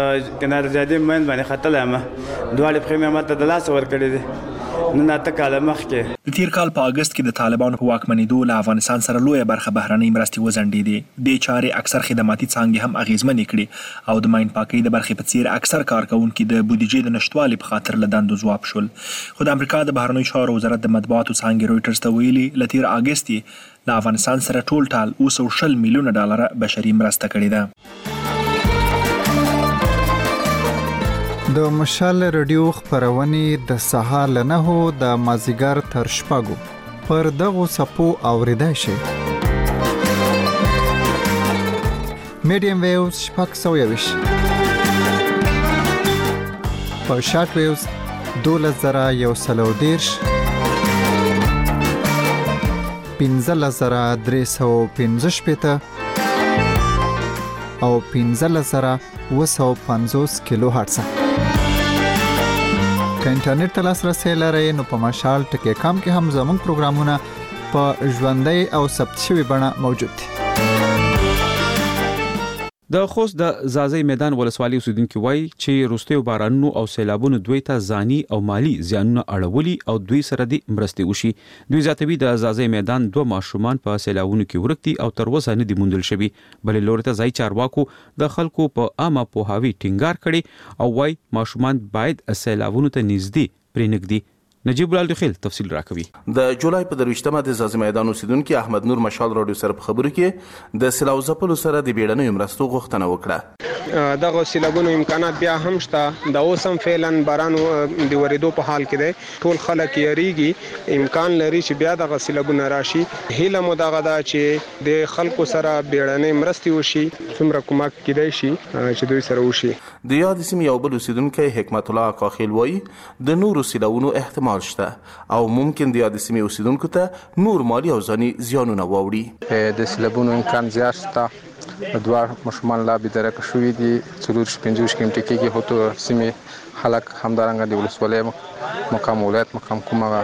کنار جادي ماین باندې ختلی یم. دواړې پښې مې ماته د لاسه ورکړې دي نن اته کاله مخکې. د تیر کال په اگست کې د طالبانو په واکمنېدو له افغانستان سره لویه برخه بهرنۍ مرستې وځنډېدې. دې چارې اکثر خدماتي څانګې هم اغېزمنې کړې او د ماین پاکۍ د برخې په څیر اکثر کارکوونکي د بودیجې د نشتوالي په خاطر له دندو ځواب شول. خو د امریکا د بهرنیو چارو وزارت د مطبوعاتو څانګې رويټرز ته ویلي له تیر اگست یې له افغانستان سره ټول ټال اوه سوه شل میلیونه ډالره بشري مرسته کړې ده. د مشال رادیو خبرونه د سهار له نهو د مازیګر تر شپږو پر دغو سپو اوریدای شي. میډیم ویوز شپږ سوه یویش په شارټ ویوز دولس زره یو سل او دېرش پنځلس زره درې سوه پنځه شپېته او پنځلس زره اوه سوه پنځوس کیلو هرتز. که انټرنیټ ته لاسرسی لرئ نو په مشال ټکی کام کې هم زموږ پروګرامونه په ژوندۍ او ثبت شوي بڼه موجود دي. د خوست د زازی میدان ولسوالۍ اوسیدونکو وایي چې روستیو بارانونو او سیلابونو دوی ته ځاني او مالی زیانونه اړولي او دوی سره د مرستې وشي. دوی زیاتوي د زازی میدان دوه ماشومان په سیلابونو کې ورکتي او تر اوسه نه دي موندل شوي. بلې لوري ته ځای چارواکو د خلکو په عامه پوهاوي ټینګار کړي او وایي ماشومان باید سیلابونو ته نږدې پرېنږدي. نجیب الله خیل تفصیل راکوي. د جولای په درویشتمه د زازی میدان اوسیدونکو احمد نور مشال رادیو سره په خبرو کې د سیلاب ځپلو سره د بیړنیو مرستو غوښتنه وکړه. دغه سیلابونو امکانات بیا هم شته. د اوسم فعلا باران د ورېدو په حال کې دی. ټول خلک یریږي امکان لري چې بیا دغه سیلابونه راشي. هیله مو دغه ده چې د خلکو سره بیړنۍ مرستې وشي څومره کومک کیدای شي چې دوی سره وشي. د یاد سیمې یو بل اوسیدونکو حکمت الله کاخیل وایي د نورو سیلابونو احتمال شته او ممکن د یاد سیمې اوسیدونکو ته نور مالی او ځاني زیانونه واوړي. د سیلابونو امکان زیات شته. دوه ماشومان لا به درک شوې دي. څلور پنځوس کیمټي کې هوته سیمې خلک همدارنګه د ولسوالۍ مقام ولایت مقام کومه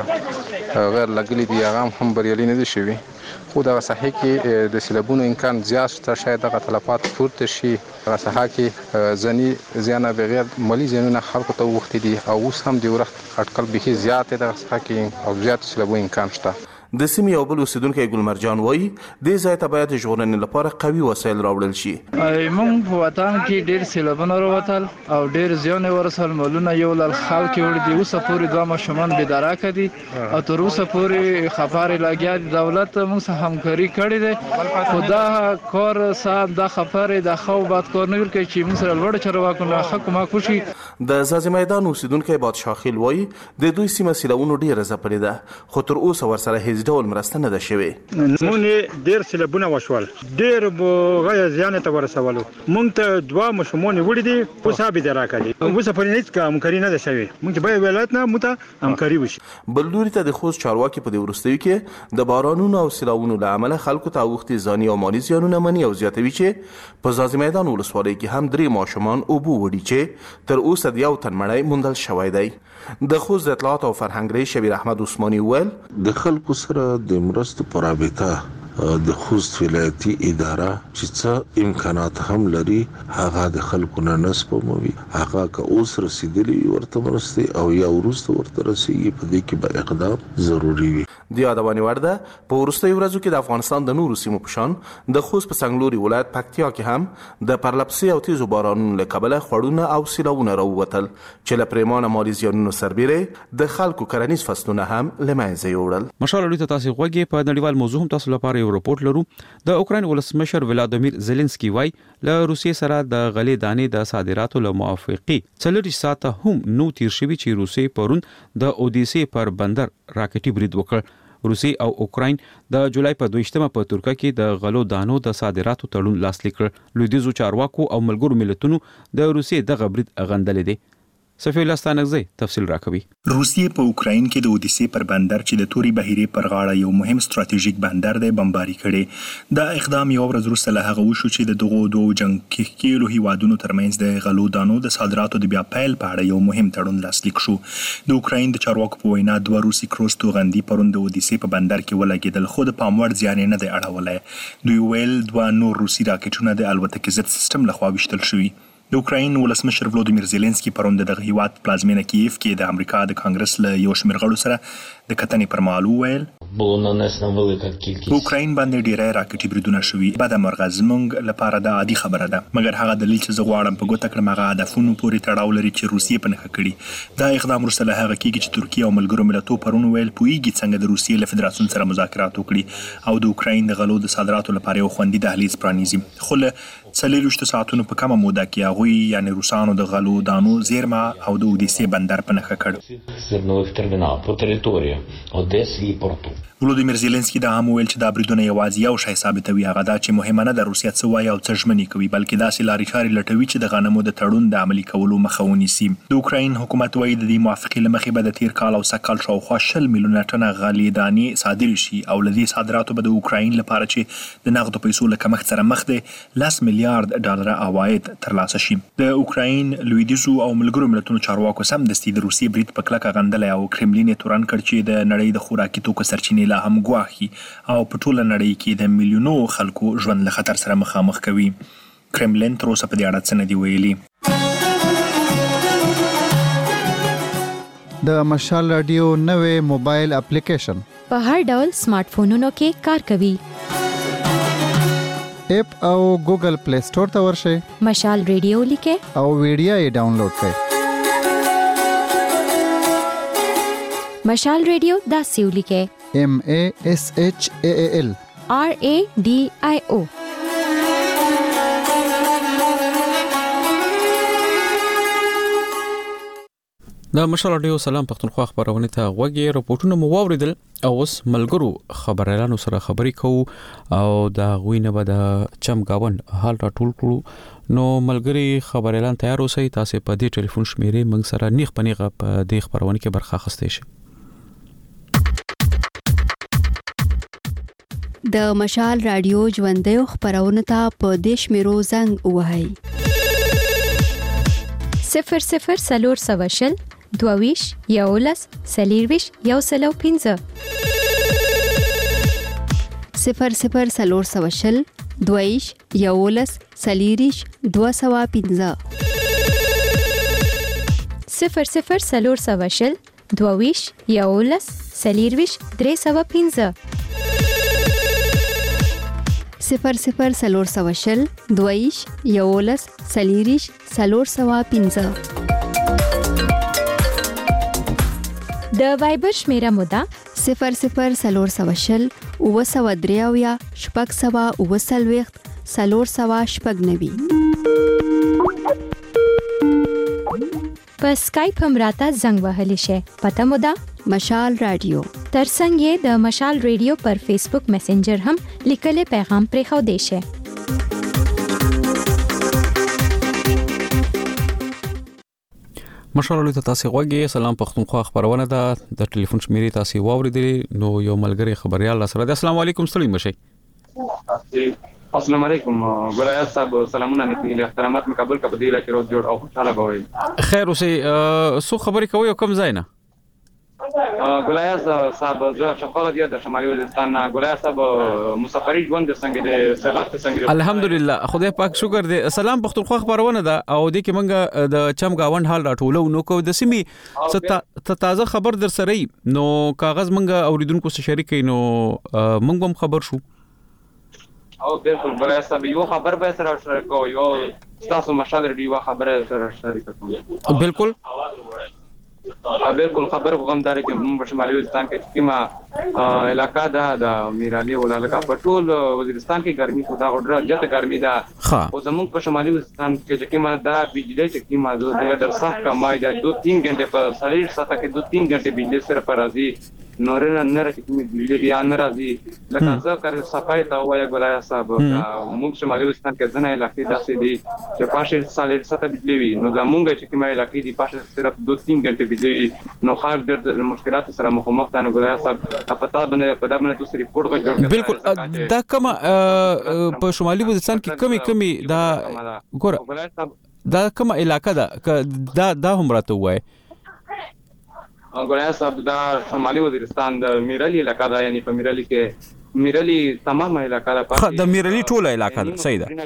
غیر لګلې دي هغه هم بریالي نه دي شوي. خو دا صحیح کې د سیلابونو امکان زیات شته. شاید دغه تلفات پورته شي. هغه صحیح کې ځنی زیانه بغیر مالی زیانونه خلکو ته وخت دي او اوس هم د ورخت اټکل به زیات دغه صحیح کې او زیات سیلابونو امکان شته. د سیمې یو بل اوسیدونکو ګلمرجان وایي د ځای ته باید ژغورنې لپاره قوي وسایل راوړل شي. موږ په وطن کې ډېر سیلابونه راوتل او ډېر زیان ورسول. مالونه یو لال خلک وړي دي. اوسه پورې دوه ماشومان بېداره کړي او تر اوسه پورې خبرې لګیا دي. دولت موږ سره همکاري کړې ده خو دا کار صاحب دا خبرې د خو باد کار نه کوي چې موږ سره لوړ چارواکو نه کومک وشي. د زازی میدان اوسیدونکو بادشاه خیل وایي د دوی سیمه سیلابونو ډېره ځپلې ده خو تر اوسه ورسره هیڅ ډول مرسته نه ده شوې. مونږ ډېر سیلابونه وشول. ډېر غیا زیان ته ورسولو. مونږ ته دوه ماشومان وړي دي. اوس به درا کړي. اوس په هیڅ کار همکاري نه ده شوې. مونږ به ولایت نه مته همکاري وشي. بل لوري ته د خوست چارواکي په دې ورستوي کې د بارانونو او سیلابونو له امله خلکو ته وختي ځاني او مالی زیانونه مني او زیاتوي چې په زازی میدان ولسوالۍ کې هم درې ماشومان اوبو وړي چې تر اوسه د یو تن مړی موندل شوی دی. د خوست اطلاعات او فرهنګ رئیس شبیر احمد عثماني ویل د خلکو سره د مرستو پر رابطه د خوست ولایتي اداره چې څه امکانات هم لري هغه د خلکو نه نسپموي. هغه که اوس رسیدلی ورته مرستې او یا وروسته ورته رسیږي په دې کې به اقدام ضروری وي. د یادونې وړ ده په وروستیو ورځو کې د افغانستان د نورو سیمو په شان د خوست په څنګلوري ولایت پکتیا کې هم د پرلپسې او تیزو بارانونو له کبله خوړونه او سیلابونه راووتل چې له پریمانه مالي زیانونو سربیره د خلکو کرنیز فصلونه هم له منځه یوړل. مشال لري تاسو غوږی په نړیوال موضوع هم تاسو لپاره یو رپورټ لرو. د اوکراین ولسمشر ولادیمیر زيلنسکي وای له روسیې سره د غلې دانې د صادراتو له موافقې څلور ساعته هم نو تیر شوی چې روسیې پرون د اودیسې پر بندر راکټي برید وکړ. روسي او اوکراین د جولای په دویشتمه په ترکیه کې د غلو دانو د صادراتو تړون لاسلیک کړ. لویدیځو چارواکو او ملګرو ملتونو د روسیې دغه برید غندلې دي. صفی الله ستانغزی تفصیل راکوي. روسیې په اوکراین کې د اودیسې پر بندر چې د توري بهیرې پر غاړه یو مهم ستراتیژیک بندر دی بمباري کړي. دا اقدام یو ورځ وروسته له هغه وشو چې د دغو دوه جنگ کېلو هیوادونو ترمنځ د غلو دانو د صادراتو د بیا پیل په اړه یو مهم تړون لاسلیک شو. د اوکراین د چارواکو په وینا دوه روسي کروز توغندي پرون د اودیسې په بندر کې ولګېدل خو د پام وړ زیان نه دی اړولی. دوی ویل دوه نور روسي راکټونه د الوتکې ضد سیستم لخوا ویشتل شوي. د اوکراین ولسمشر ولودیمیر زيلنسکي پرون د دغه هیواد پلازمینه کیف کې د امریکا د کانګرس له یو شمېر غړو سره د کتنې پر مهال وویل په اوکراین باندې ډیری راکټي بریدونه شوي. بده مرغه زموږ لپاره دا عادي خبره ده مګر هغه دلیل چې زه غواړم په ګوته کړم هغه هدفونو پورې تړاو لري چې روسیې په نښه کړي. دا اقدام وروسته له هغه کېږي چې ترکیه او ملګرو ملتونو پرون ویل پوهیږي څنګه د روسیې له فدراسیون سره مذاکرات وکړي او د اوکراین د غلو د صادراتو لپاره یو خوندي دهلیز پرانیزي. خو له څلوېښتو ساعتونو په کمه موده کې هغوی یعنې روسانو د غلو دانو زیرمه او د اودیسې بندر په نښه کړ. ولودیمیر زيلنسکي دا هم ویل چې دا بریدونه یوازې یو شی ثابتوي هغه دا چې مهمه نه ده روسیه څه وایي او څه ژمنې کوي بلکې داسې لارې چارې لټوي چې د غنمو د تړون د عملي کولو مخه ونیسي. د اوکراین حکومت وایي د دې موافقې له مخې به د تیر کال او سږ کال شاوخوا شل میلیونه ټنه غلې دانې صادرې شي او له دې صادراتو به د اوکراین لپاره چې د نغدو پیسو له کمښت سره مخ دی لس میلیارډ ډالره عواید ترلاسه شي. د اوکراین لویدیځو او ملګرو ملتونو چارواکو سمدستي د روسیې برید په کلکه غندلی او کرملین یې تورن کړ چې د نړۍ د خوراکي توکو سرچینې لا هم ګواښي او په ټوله نړۍ کې د میلیونو خلکو ژوند له خطر سره مخامخ کوي. کرملین تر اوسه په دې اړه څه نه دی ویلي. د مشال رادیو نوې موبایل اپلیکیشن په هر ډول سمارټ فونونو کې کار کوي. اپ او ګوګل پلی سٹور ته ورشئ، مشال رادیو لیکه او ویډیو یې ډاونلوډ کړئ. مشال رادیو داسې ولیکه M A S H A A L R A D I O. د مشال رادیو سلام پښتونخوا خبرونه ته غوږی راپورټونه مو واوریدل او اوس ملګرو خبريالانو سره خبرې کوو او دا غوینه به د چمګاون حال را ټول کړو. نو ملګری خبريالان تیار اوسئ، تاسو په دې ټلیفون شمیرې موږ سره نیغ پنیغه په دې خبرونه کې برخه اخیستئ شئ. د مشال رادیو ژوندۍ خبرونه ته په دې شمیرو زنګ وهئ صفر صفر سلور سوشل دوویش یولس سلیرویش یو سلو پینزه صفر صفر سلور سوشل دوویش یولس سلیریش دو سوا پینزه صفر صفر سلور سوشل دوویش یولس سلیرویش درې سوا پینزه صفر صفر سلور سوشل دویش یولس سلیریش سلور سوا پینزه. د وایبر شمیره مودا صفر صفر سلور سوشل او سوا دریاویا شپږ سوا او سلويخت سلور سوا شپږ نوي. په اسکایپ هم راته زنګ وهلی شي. پته مودا مشال رادیو. ترڅنګ یې د مشال رادیو پر فیسبوک میسنجر هم لیکلې پیغام پرې خو دی شي. مشال رادیو ته تاسو غوږی سلام پښتونخوا خبرونه ده د ټلیفون شمیرې تاسو واوریدلې. نو یو ملګری خبريال سره د السلام علیکم ستړي مشي. السلام علیکم ګلایات صاحب، سلامونه نیکي احترامات مقبول کا بدیله کې روز جوړ او خوشاله بوي. خیر اوسې سو خبرې کوي او کم ځای نه ګلایات صاحب زه شفاعت دی د شمالي وزیرستان نه. ګلایات صاحب مسافرۍ ژوند څنګه دی؟ صحت څنګه؟ الحمدلله خدای پاک شکر دی. سلام پښتونخوا خبرونه ده او د کې منګه د چمګاوند حال راټولو نو کو د سیمې ست تازه خبر در سره نو کاغذ منګه اوریدونکو سره شریک نو منګ هم خبر شو. او بالکل ګلایات صاحب یو خبر به سره شریک کو یو تاسو مشال ریډیو خبره سره شریک کوم. بالکل بالکل خبر کوم دار کې په شمالي وزیرستان کې کیما علاقہ ده د میرالي ولالکا په ټول وزیرستان کې ګرمي خو دا ډېره جته ګرمي ده. او زموږ په شمالي وزیرستان کې چې کیما دا بجلی چې کیما د در صح کمای ده دو تین غنټه په سړی ساته کې دو تین غنټه بجلی سره پر راځي نورنه نه راځي بجلی بیا نه راځي. لکه ځکه کار صفای ته وایي ګلایات صاحب موږ شمالي وزیرستان کې ځنه علاقې داسې دي چې پاشه سړی ساته بجلی وي نو زموږ چې کیما علاقې دي پاشه صرف دو تین غنټه بجلی نو خار ډېر مشکلات سره مخامخ دي. ګلایات صاحب پتا باندې په دغه باندې تاسو ریپورت وکړئ. بالکل دا کومه په شمالي وزیرستان کې کمی کمی دا ګور دا کومه علاقہ ده دا دا هم راته وای. ګلایات صاحب دا شمالي وزیرستان د میرالي علاقہ ده، یعنی په میرالي کې میرالي تمام علاقہ ده. د میرالي ټوله علاقہ ده. صحیح ده.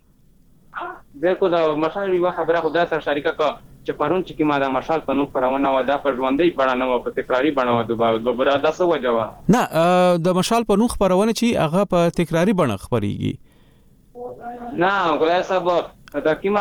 بالکل دا مشال یو خبره خدای سره شریکه کا چې پرون چې کیما دا مشال په نو پرونه و دا پر ژوندۍ بڼه نه و په تکراری بڼه و دوباره دا څه وجه و نه د مشال په نو خبرونه چې هغه په تکراری بڼه خبريږي. نه ګلایات صاحب دا کیما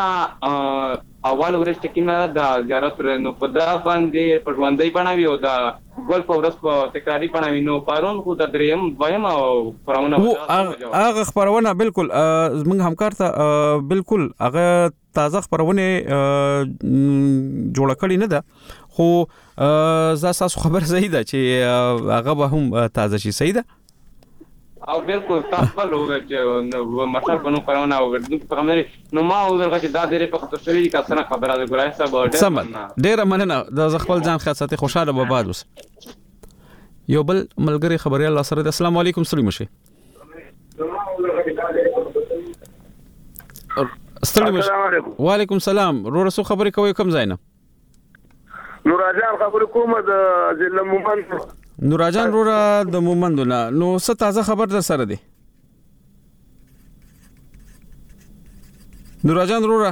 اول ورځ چې کیما دا زیارت نو په دا باندې په ژوندۍ بڼه وی او دا ګل په ورځ په تکراری بڼه وی نو پرون خو د دریم وایم او پرونه هغه خبرونه بالکل زمونږ همکار ته بالکل هغه تازه خبرونه جوړ کړی نه ده خو زاساسو خبر صحیح ده چې هغه به هم تازه شي. صحیح ده. او بالکل تاسو له چې مشال په نو پرونه او ورته په مری نو ما ورغه چې دا ډېر په خطر شوی کا څنګه خبره ده ګلایات صاحب ډېر مننه د خپل ځان خاصه خوشاله به بعد اوس یو بل ملګری خبري الله سره. السلام علیکم سلام مشه. السلام علیکم. وعلیکم السلام. رو رسو خبري کوي کوم ځای نه؟ نوراجان خبري کوم د ضلع مومند. نوراجان رورا د مومند نه نو څه تازه خبر در سره دی؟ نوراجان رورا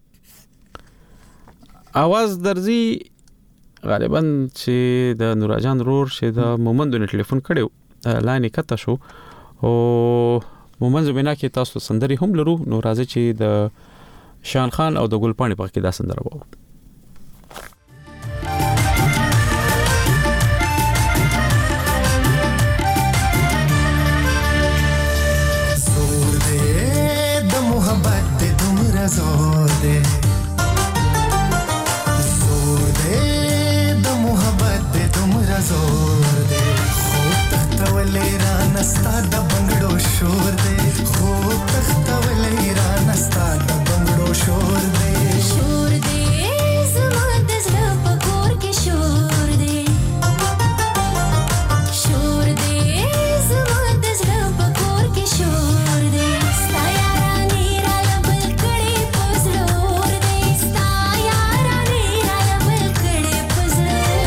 आवाज درځي غالبا چې د نوراجان رور چې د مومند نه ټلیفون کړو لاین کته شو او مومند زبینا کې تاسو سندري هم لرو نو راځي چې د شان خان او د ګلپاڼي په کې دا سندره وو زور دې د محبت د دومره زور دې زور دے خو تختولی را نستا د بنگڑو شور دے خو تختولی را نستا د بنگڑو شور دے شور دے زما د زړه په کور کې شور دے شور دے زما د زړه په کور کې شور دے ستا یارانې را لبل کړې په زړور دے ستا یارانې را لبل کړې په زړور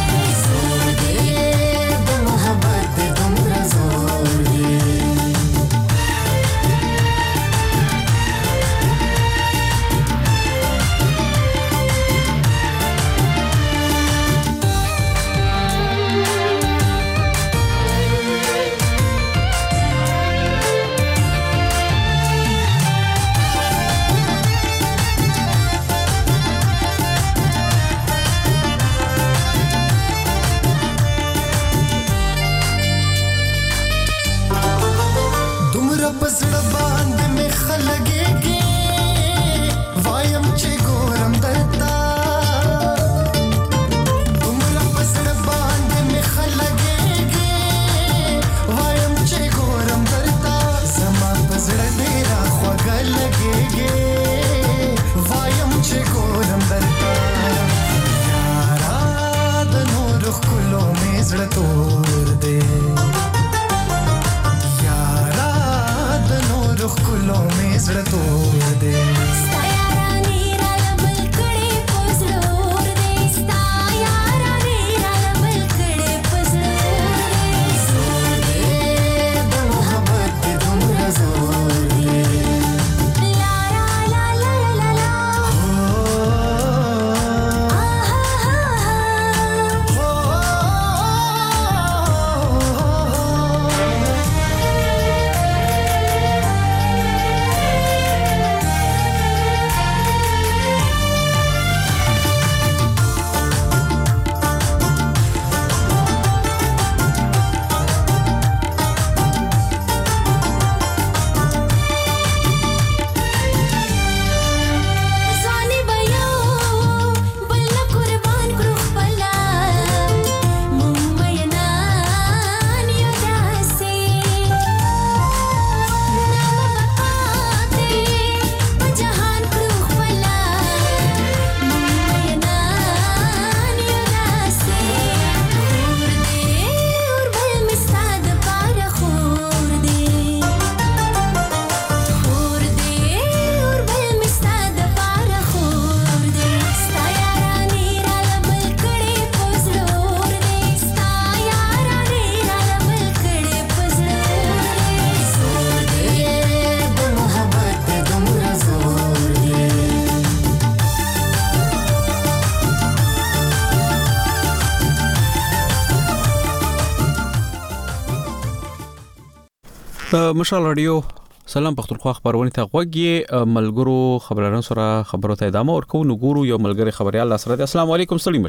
مشال رادیو سلام پختونخوا خبرونه ته غوږی ملګرو خبرانو سره خبرو ته ادامه ورکو نو ګورو یو ملګری خبريال سره السلام علیکم ستړي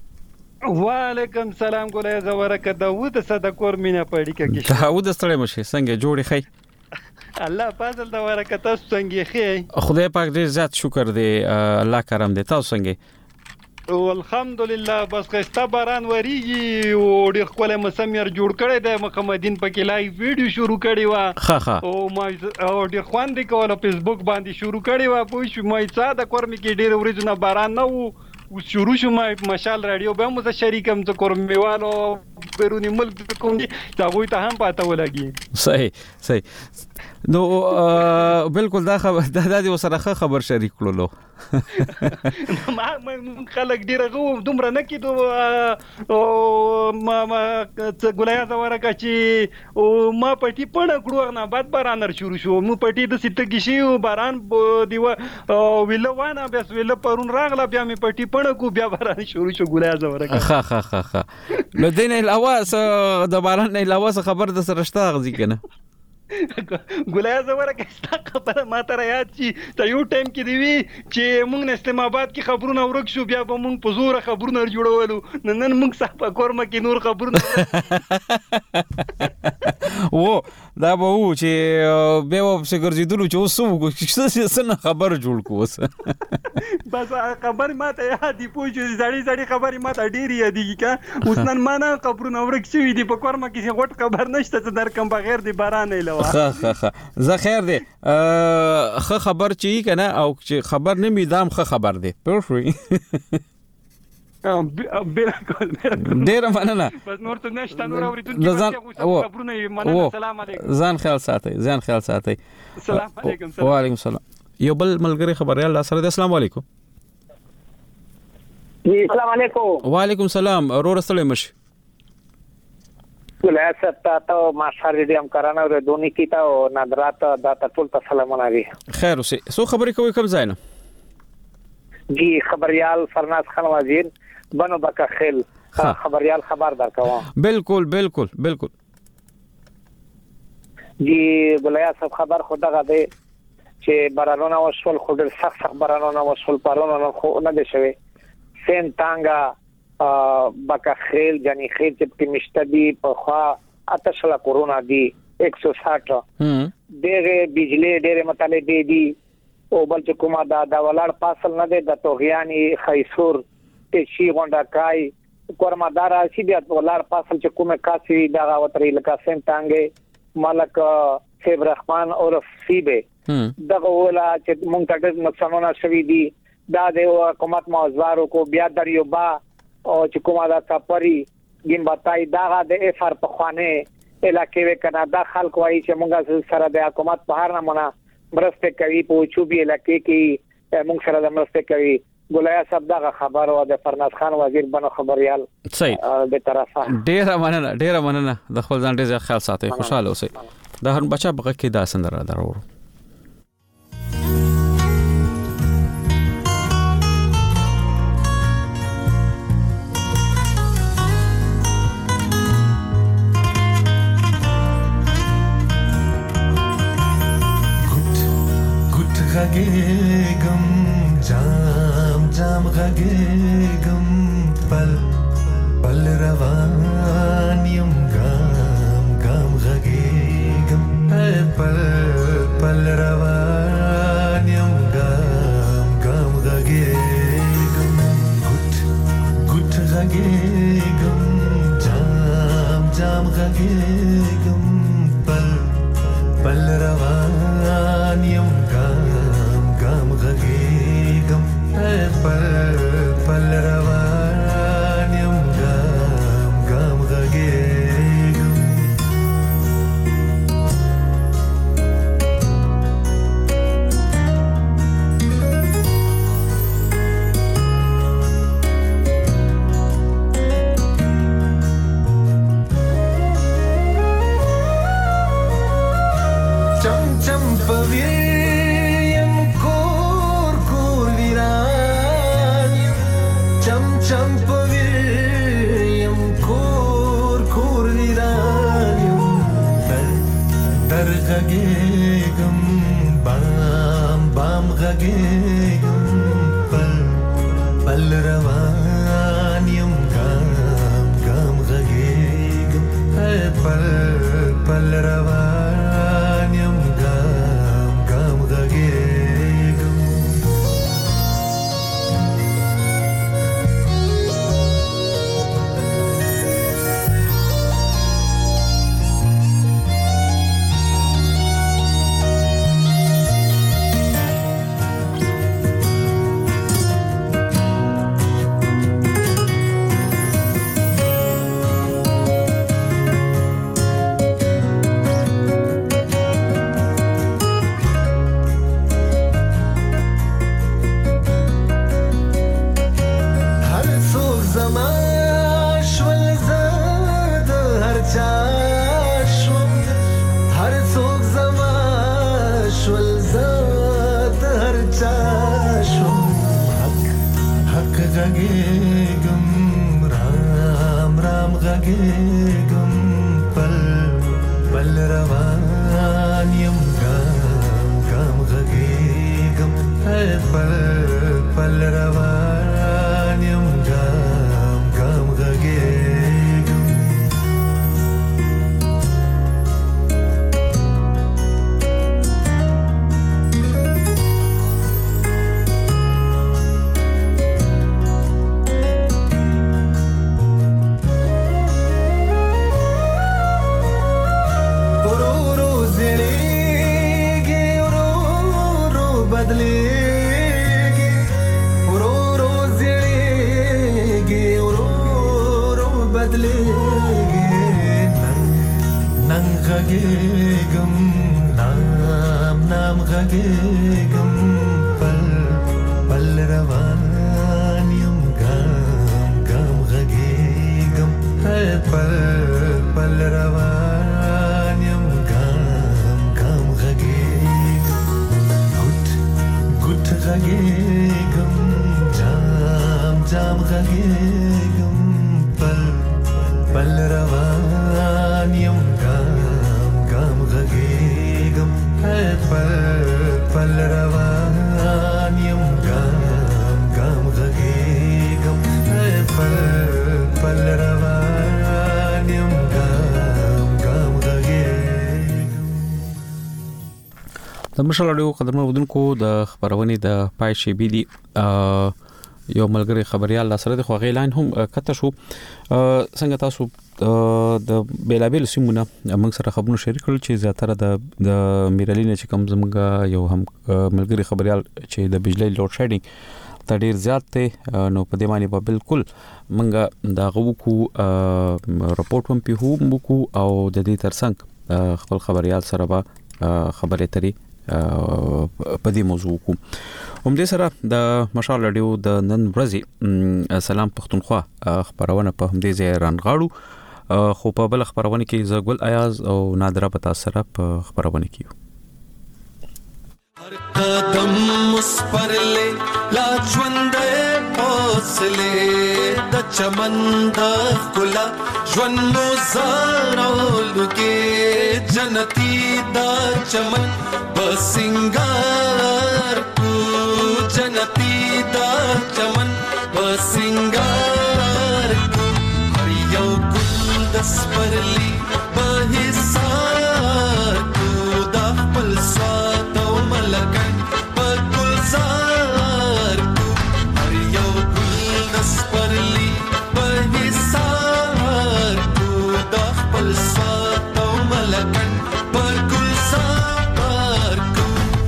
مشه وعلیکم سلام ګولای زورک داوود صدقور مینا پړی کې داوود ستړي مشه څنګه جوړی خی الله فضل دا ورکه تاسو څنګه خی خدای پاک دې زیات شکر دې الله کرم دې تاسو څنګه الحمدلله بس خسته باران وریږي او ډېر خپل مسمر جوړ کړی دی محمدین پکې لایو ویډیو شروع کړی و ها ها او ما او ډېر خواندې کوله فیسبوک باندې شروع کړی و پوه شو مې څه د کورم کې ډېر ورځې نه باران نه وو او شروع شو مې مشال رادیو به مو شریکم ز کورم میوانو بیرونی ملک کوم دا غوي ته هم پاته ولګي صحیح صحیح نو بالکل دا خبر دا د وسره خبر شریک کړلو ما خلک ډیر غو دومره نه کیدو او ما ما ګولیا زورکه چې او ما پټي پړ کړو نه بعد باران شروع شو مو پټي د سیته کې شي باران دیو ویله وانه بس ویله پرون راغله بیا می پټي پړ کو بیا باران شروع شو ګولیا زورکه خا خا خا خا نو دین الاواز د باران نه الاواز خبر د سرشتہ غزي کنه ګولیا زورکه ستا خبره ما ته یاد شي ته یو ټایم کې دی وی چې موږ نه اسلام آباد کې خبرونه ورک شو بیا به موږ په زور خبرونه جوړولو نن موږ صاحب کورمه کې نور خبرونه و دا به و چې به و څه ګرځیدلو چې اوس وګورئ څه خبر جوړ کوس بس خبر ما ته یاد دی پوه زړی زړی خبرې ما ته ډېری یادېږي کا اوس نن ما نه خبرونه ورک شوي دي په کورمه کې غټ خبر نشته چې در کوم بغیر دی باران نه خا خا خا زه خیر دی خه خبر چی کنه او چې خبر نه میدام خه خبر دی پرفري بالکل ډیر مننه بس نور ته نشته نور اوریدونکو خبرونه مننه سلام علیکم ځان خیال ساتئ ځان خیال ساتئ السلام علیکم وعلیکم السلام یو بل ملګری خبريال الله سره السلام علیکم جی السلام علیکم وعلیکم السلام اورور سره مش ولایت ستا ته ماشار دې هم کرانه ور دونی کیتا او نادرات دا ټول ته سلامونه وی خیر اوسه سو خبرې کوي کوم ځای نه جی خبريال فرناز خان وزیر بنو بکا خیل خبريال خبر درکوم بالکل بالکل بالکل جی ولایت صاحب خبر خدا غده چې بارانونه وشول خو ډېر سخت سخت بارانونه وشول پرونه خو نه دي شوی سین تانګه بکا خیل جانی خیل چې په مشتدي په خوا اتشلا کورونا دی ایک سو ساٹھ ډېر بجلی ډېر مطالبه دي او بل چې کومه دا د ولړ پاسل نه دی د توغیانی خیسور ته شي غونډه کای کورمدار شي د ولړ پاسل چې کومه کاسي دا غوتري لکه سین تانګه ملک سیب رحمان او رفیبه دغه ولا چې مونږ ته ډېر نقصانونه شوي دي دا د حکومت موزوارو کو بیا دریو با او چې کومه دا کپری ګیم بتای دا د اف ار په خوانه علاقې وکړه دا خلک وایي چې موږ سره د حکومت په هر نمونه مرسته کوي په چوبي علاقې کې موږ سره د مرسته کوي ګولیا صاحب دا خبر او د فرناز خان وزیر بنو خبريال صحیح د طرفه ډیر مننه ډیر مننه د خپل ځان ډیر خیال ساتي خوشاله اوسئ دا هر بچا بغه کې دا سندره درو غږېږم جام جام غږېږم پل پل روان یم ګام ګام غږېږم پل پل روان یم ګام ګام غږېږم ګوت ګوت غږېږم جام جام غږېږم پل پل روان یم پل پل روان یم ګام ګام غږېږم چم چم پوي چم پویم کور کور ویرانیم در در غږېږم بام بام غږېږم پل پل روان یم ګام ګام غږېږم پل پل روان یم ګام ګام غږېږم غږېږم رام رام غږېږم پل پل روان یم ګام ګام غږېږم پل پل روان یم ګام ګام غږېږم غږېږم نام نام غږېږم پل پل روان یم ګام ګام غږېږم پل پل روان یم ګام ګام غږېږم ګوټ ګوټ غږېږم جام جام غږېږم پل پل روان یم پل پل روان یم ګام ګام غږېږم پل پل روان یم ګام ګام غږېږم. د مشال اډیو قدرمن ودونکو د خبرونې د پای شیبې دي یو ملګری خبريال لا سره د خو غیلاین هم کته شو څنګه تاسو د بیلابل سیمونه موږ سره خبرونه شریک کړل چې زیاتره د د میرالینه چې کوم زموږ یو هم ملګری خبريال چې د بجلی لوډ شیډینګ ته ډیر زیات ته نو په دې معنی په بالکل موږ دا غو کو رپورټ هم په هم کو او د دې ترڅنګ خپل خبريال سره به خبرې ترې په دې موضوع کو هم دې سره د مشال اډیو د نن ورځې سلام پښتونخوا خبرونه په هم دې ځای رانغاړو خو په بل خبرونه کې زګل ایاز او نادره پتا سره په خبرونه کې هر قدم مسپرلې لا ژوندې حوصله د چمن د ګلا ژوند زارولو کې جنتی دا چمن بسنګار کو جنتی دا چمن بسنګار کو هر یو ګل د سپرلی په حساب کو د خپل سواد او ملکن په ګلزار کو هر یو ګل د سپرلی په حساب کو د خپل سواد او ملکن په ګلزار کو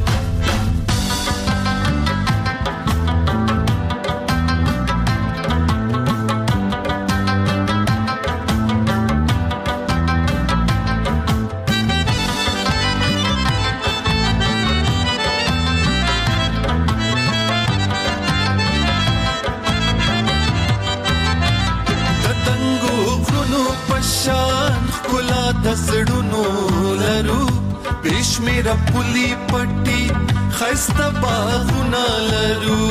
دسړونو لرو بشمیر پولی پټي خسته باغونه لرو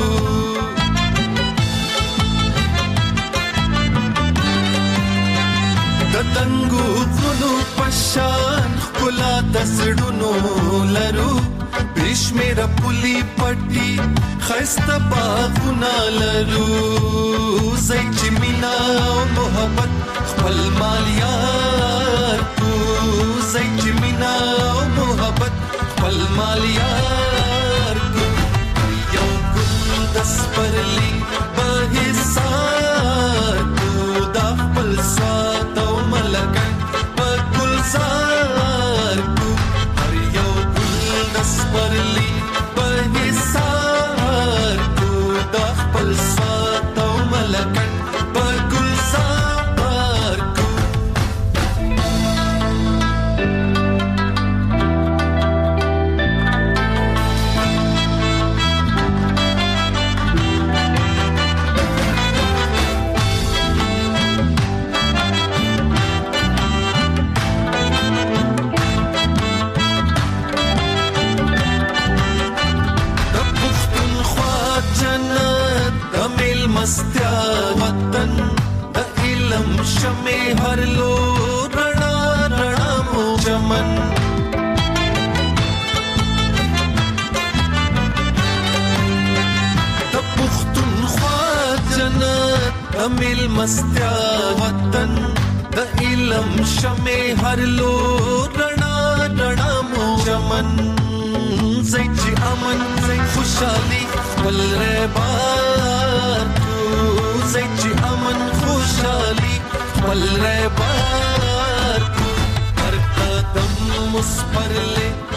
د تنګو غرونو پشان خلا دسړونو لرو بشمیر پولی پټي خسته باغونه لرو زای چې مینا او محبت خپل مالیار کو زای چې مینا او محبت خپل مالیار کو یو ګل د سپرلی په حساب کو د خپل سواد او ملکن په ګلزار کو هر یو ګل د سپرلی په حساب کو د خپل سواد او ملکن په ګلزار کو د مل مستیا وطن د علم شمه هر لو رڼا رڼا مو چمن زئی چې امن زئی خوشالي خپل ربار کو زئی چې امن خوشالي خپل ربار هر قدم مصبر له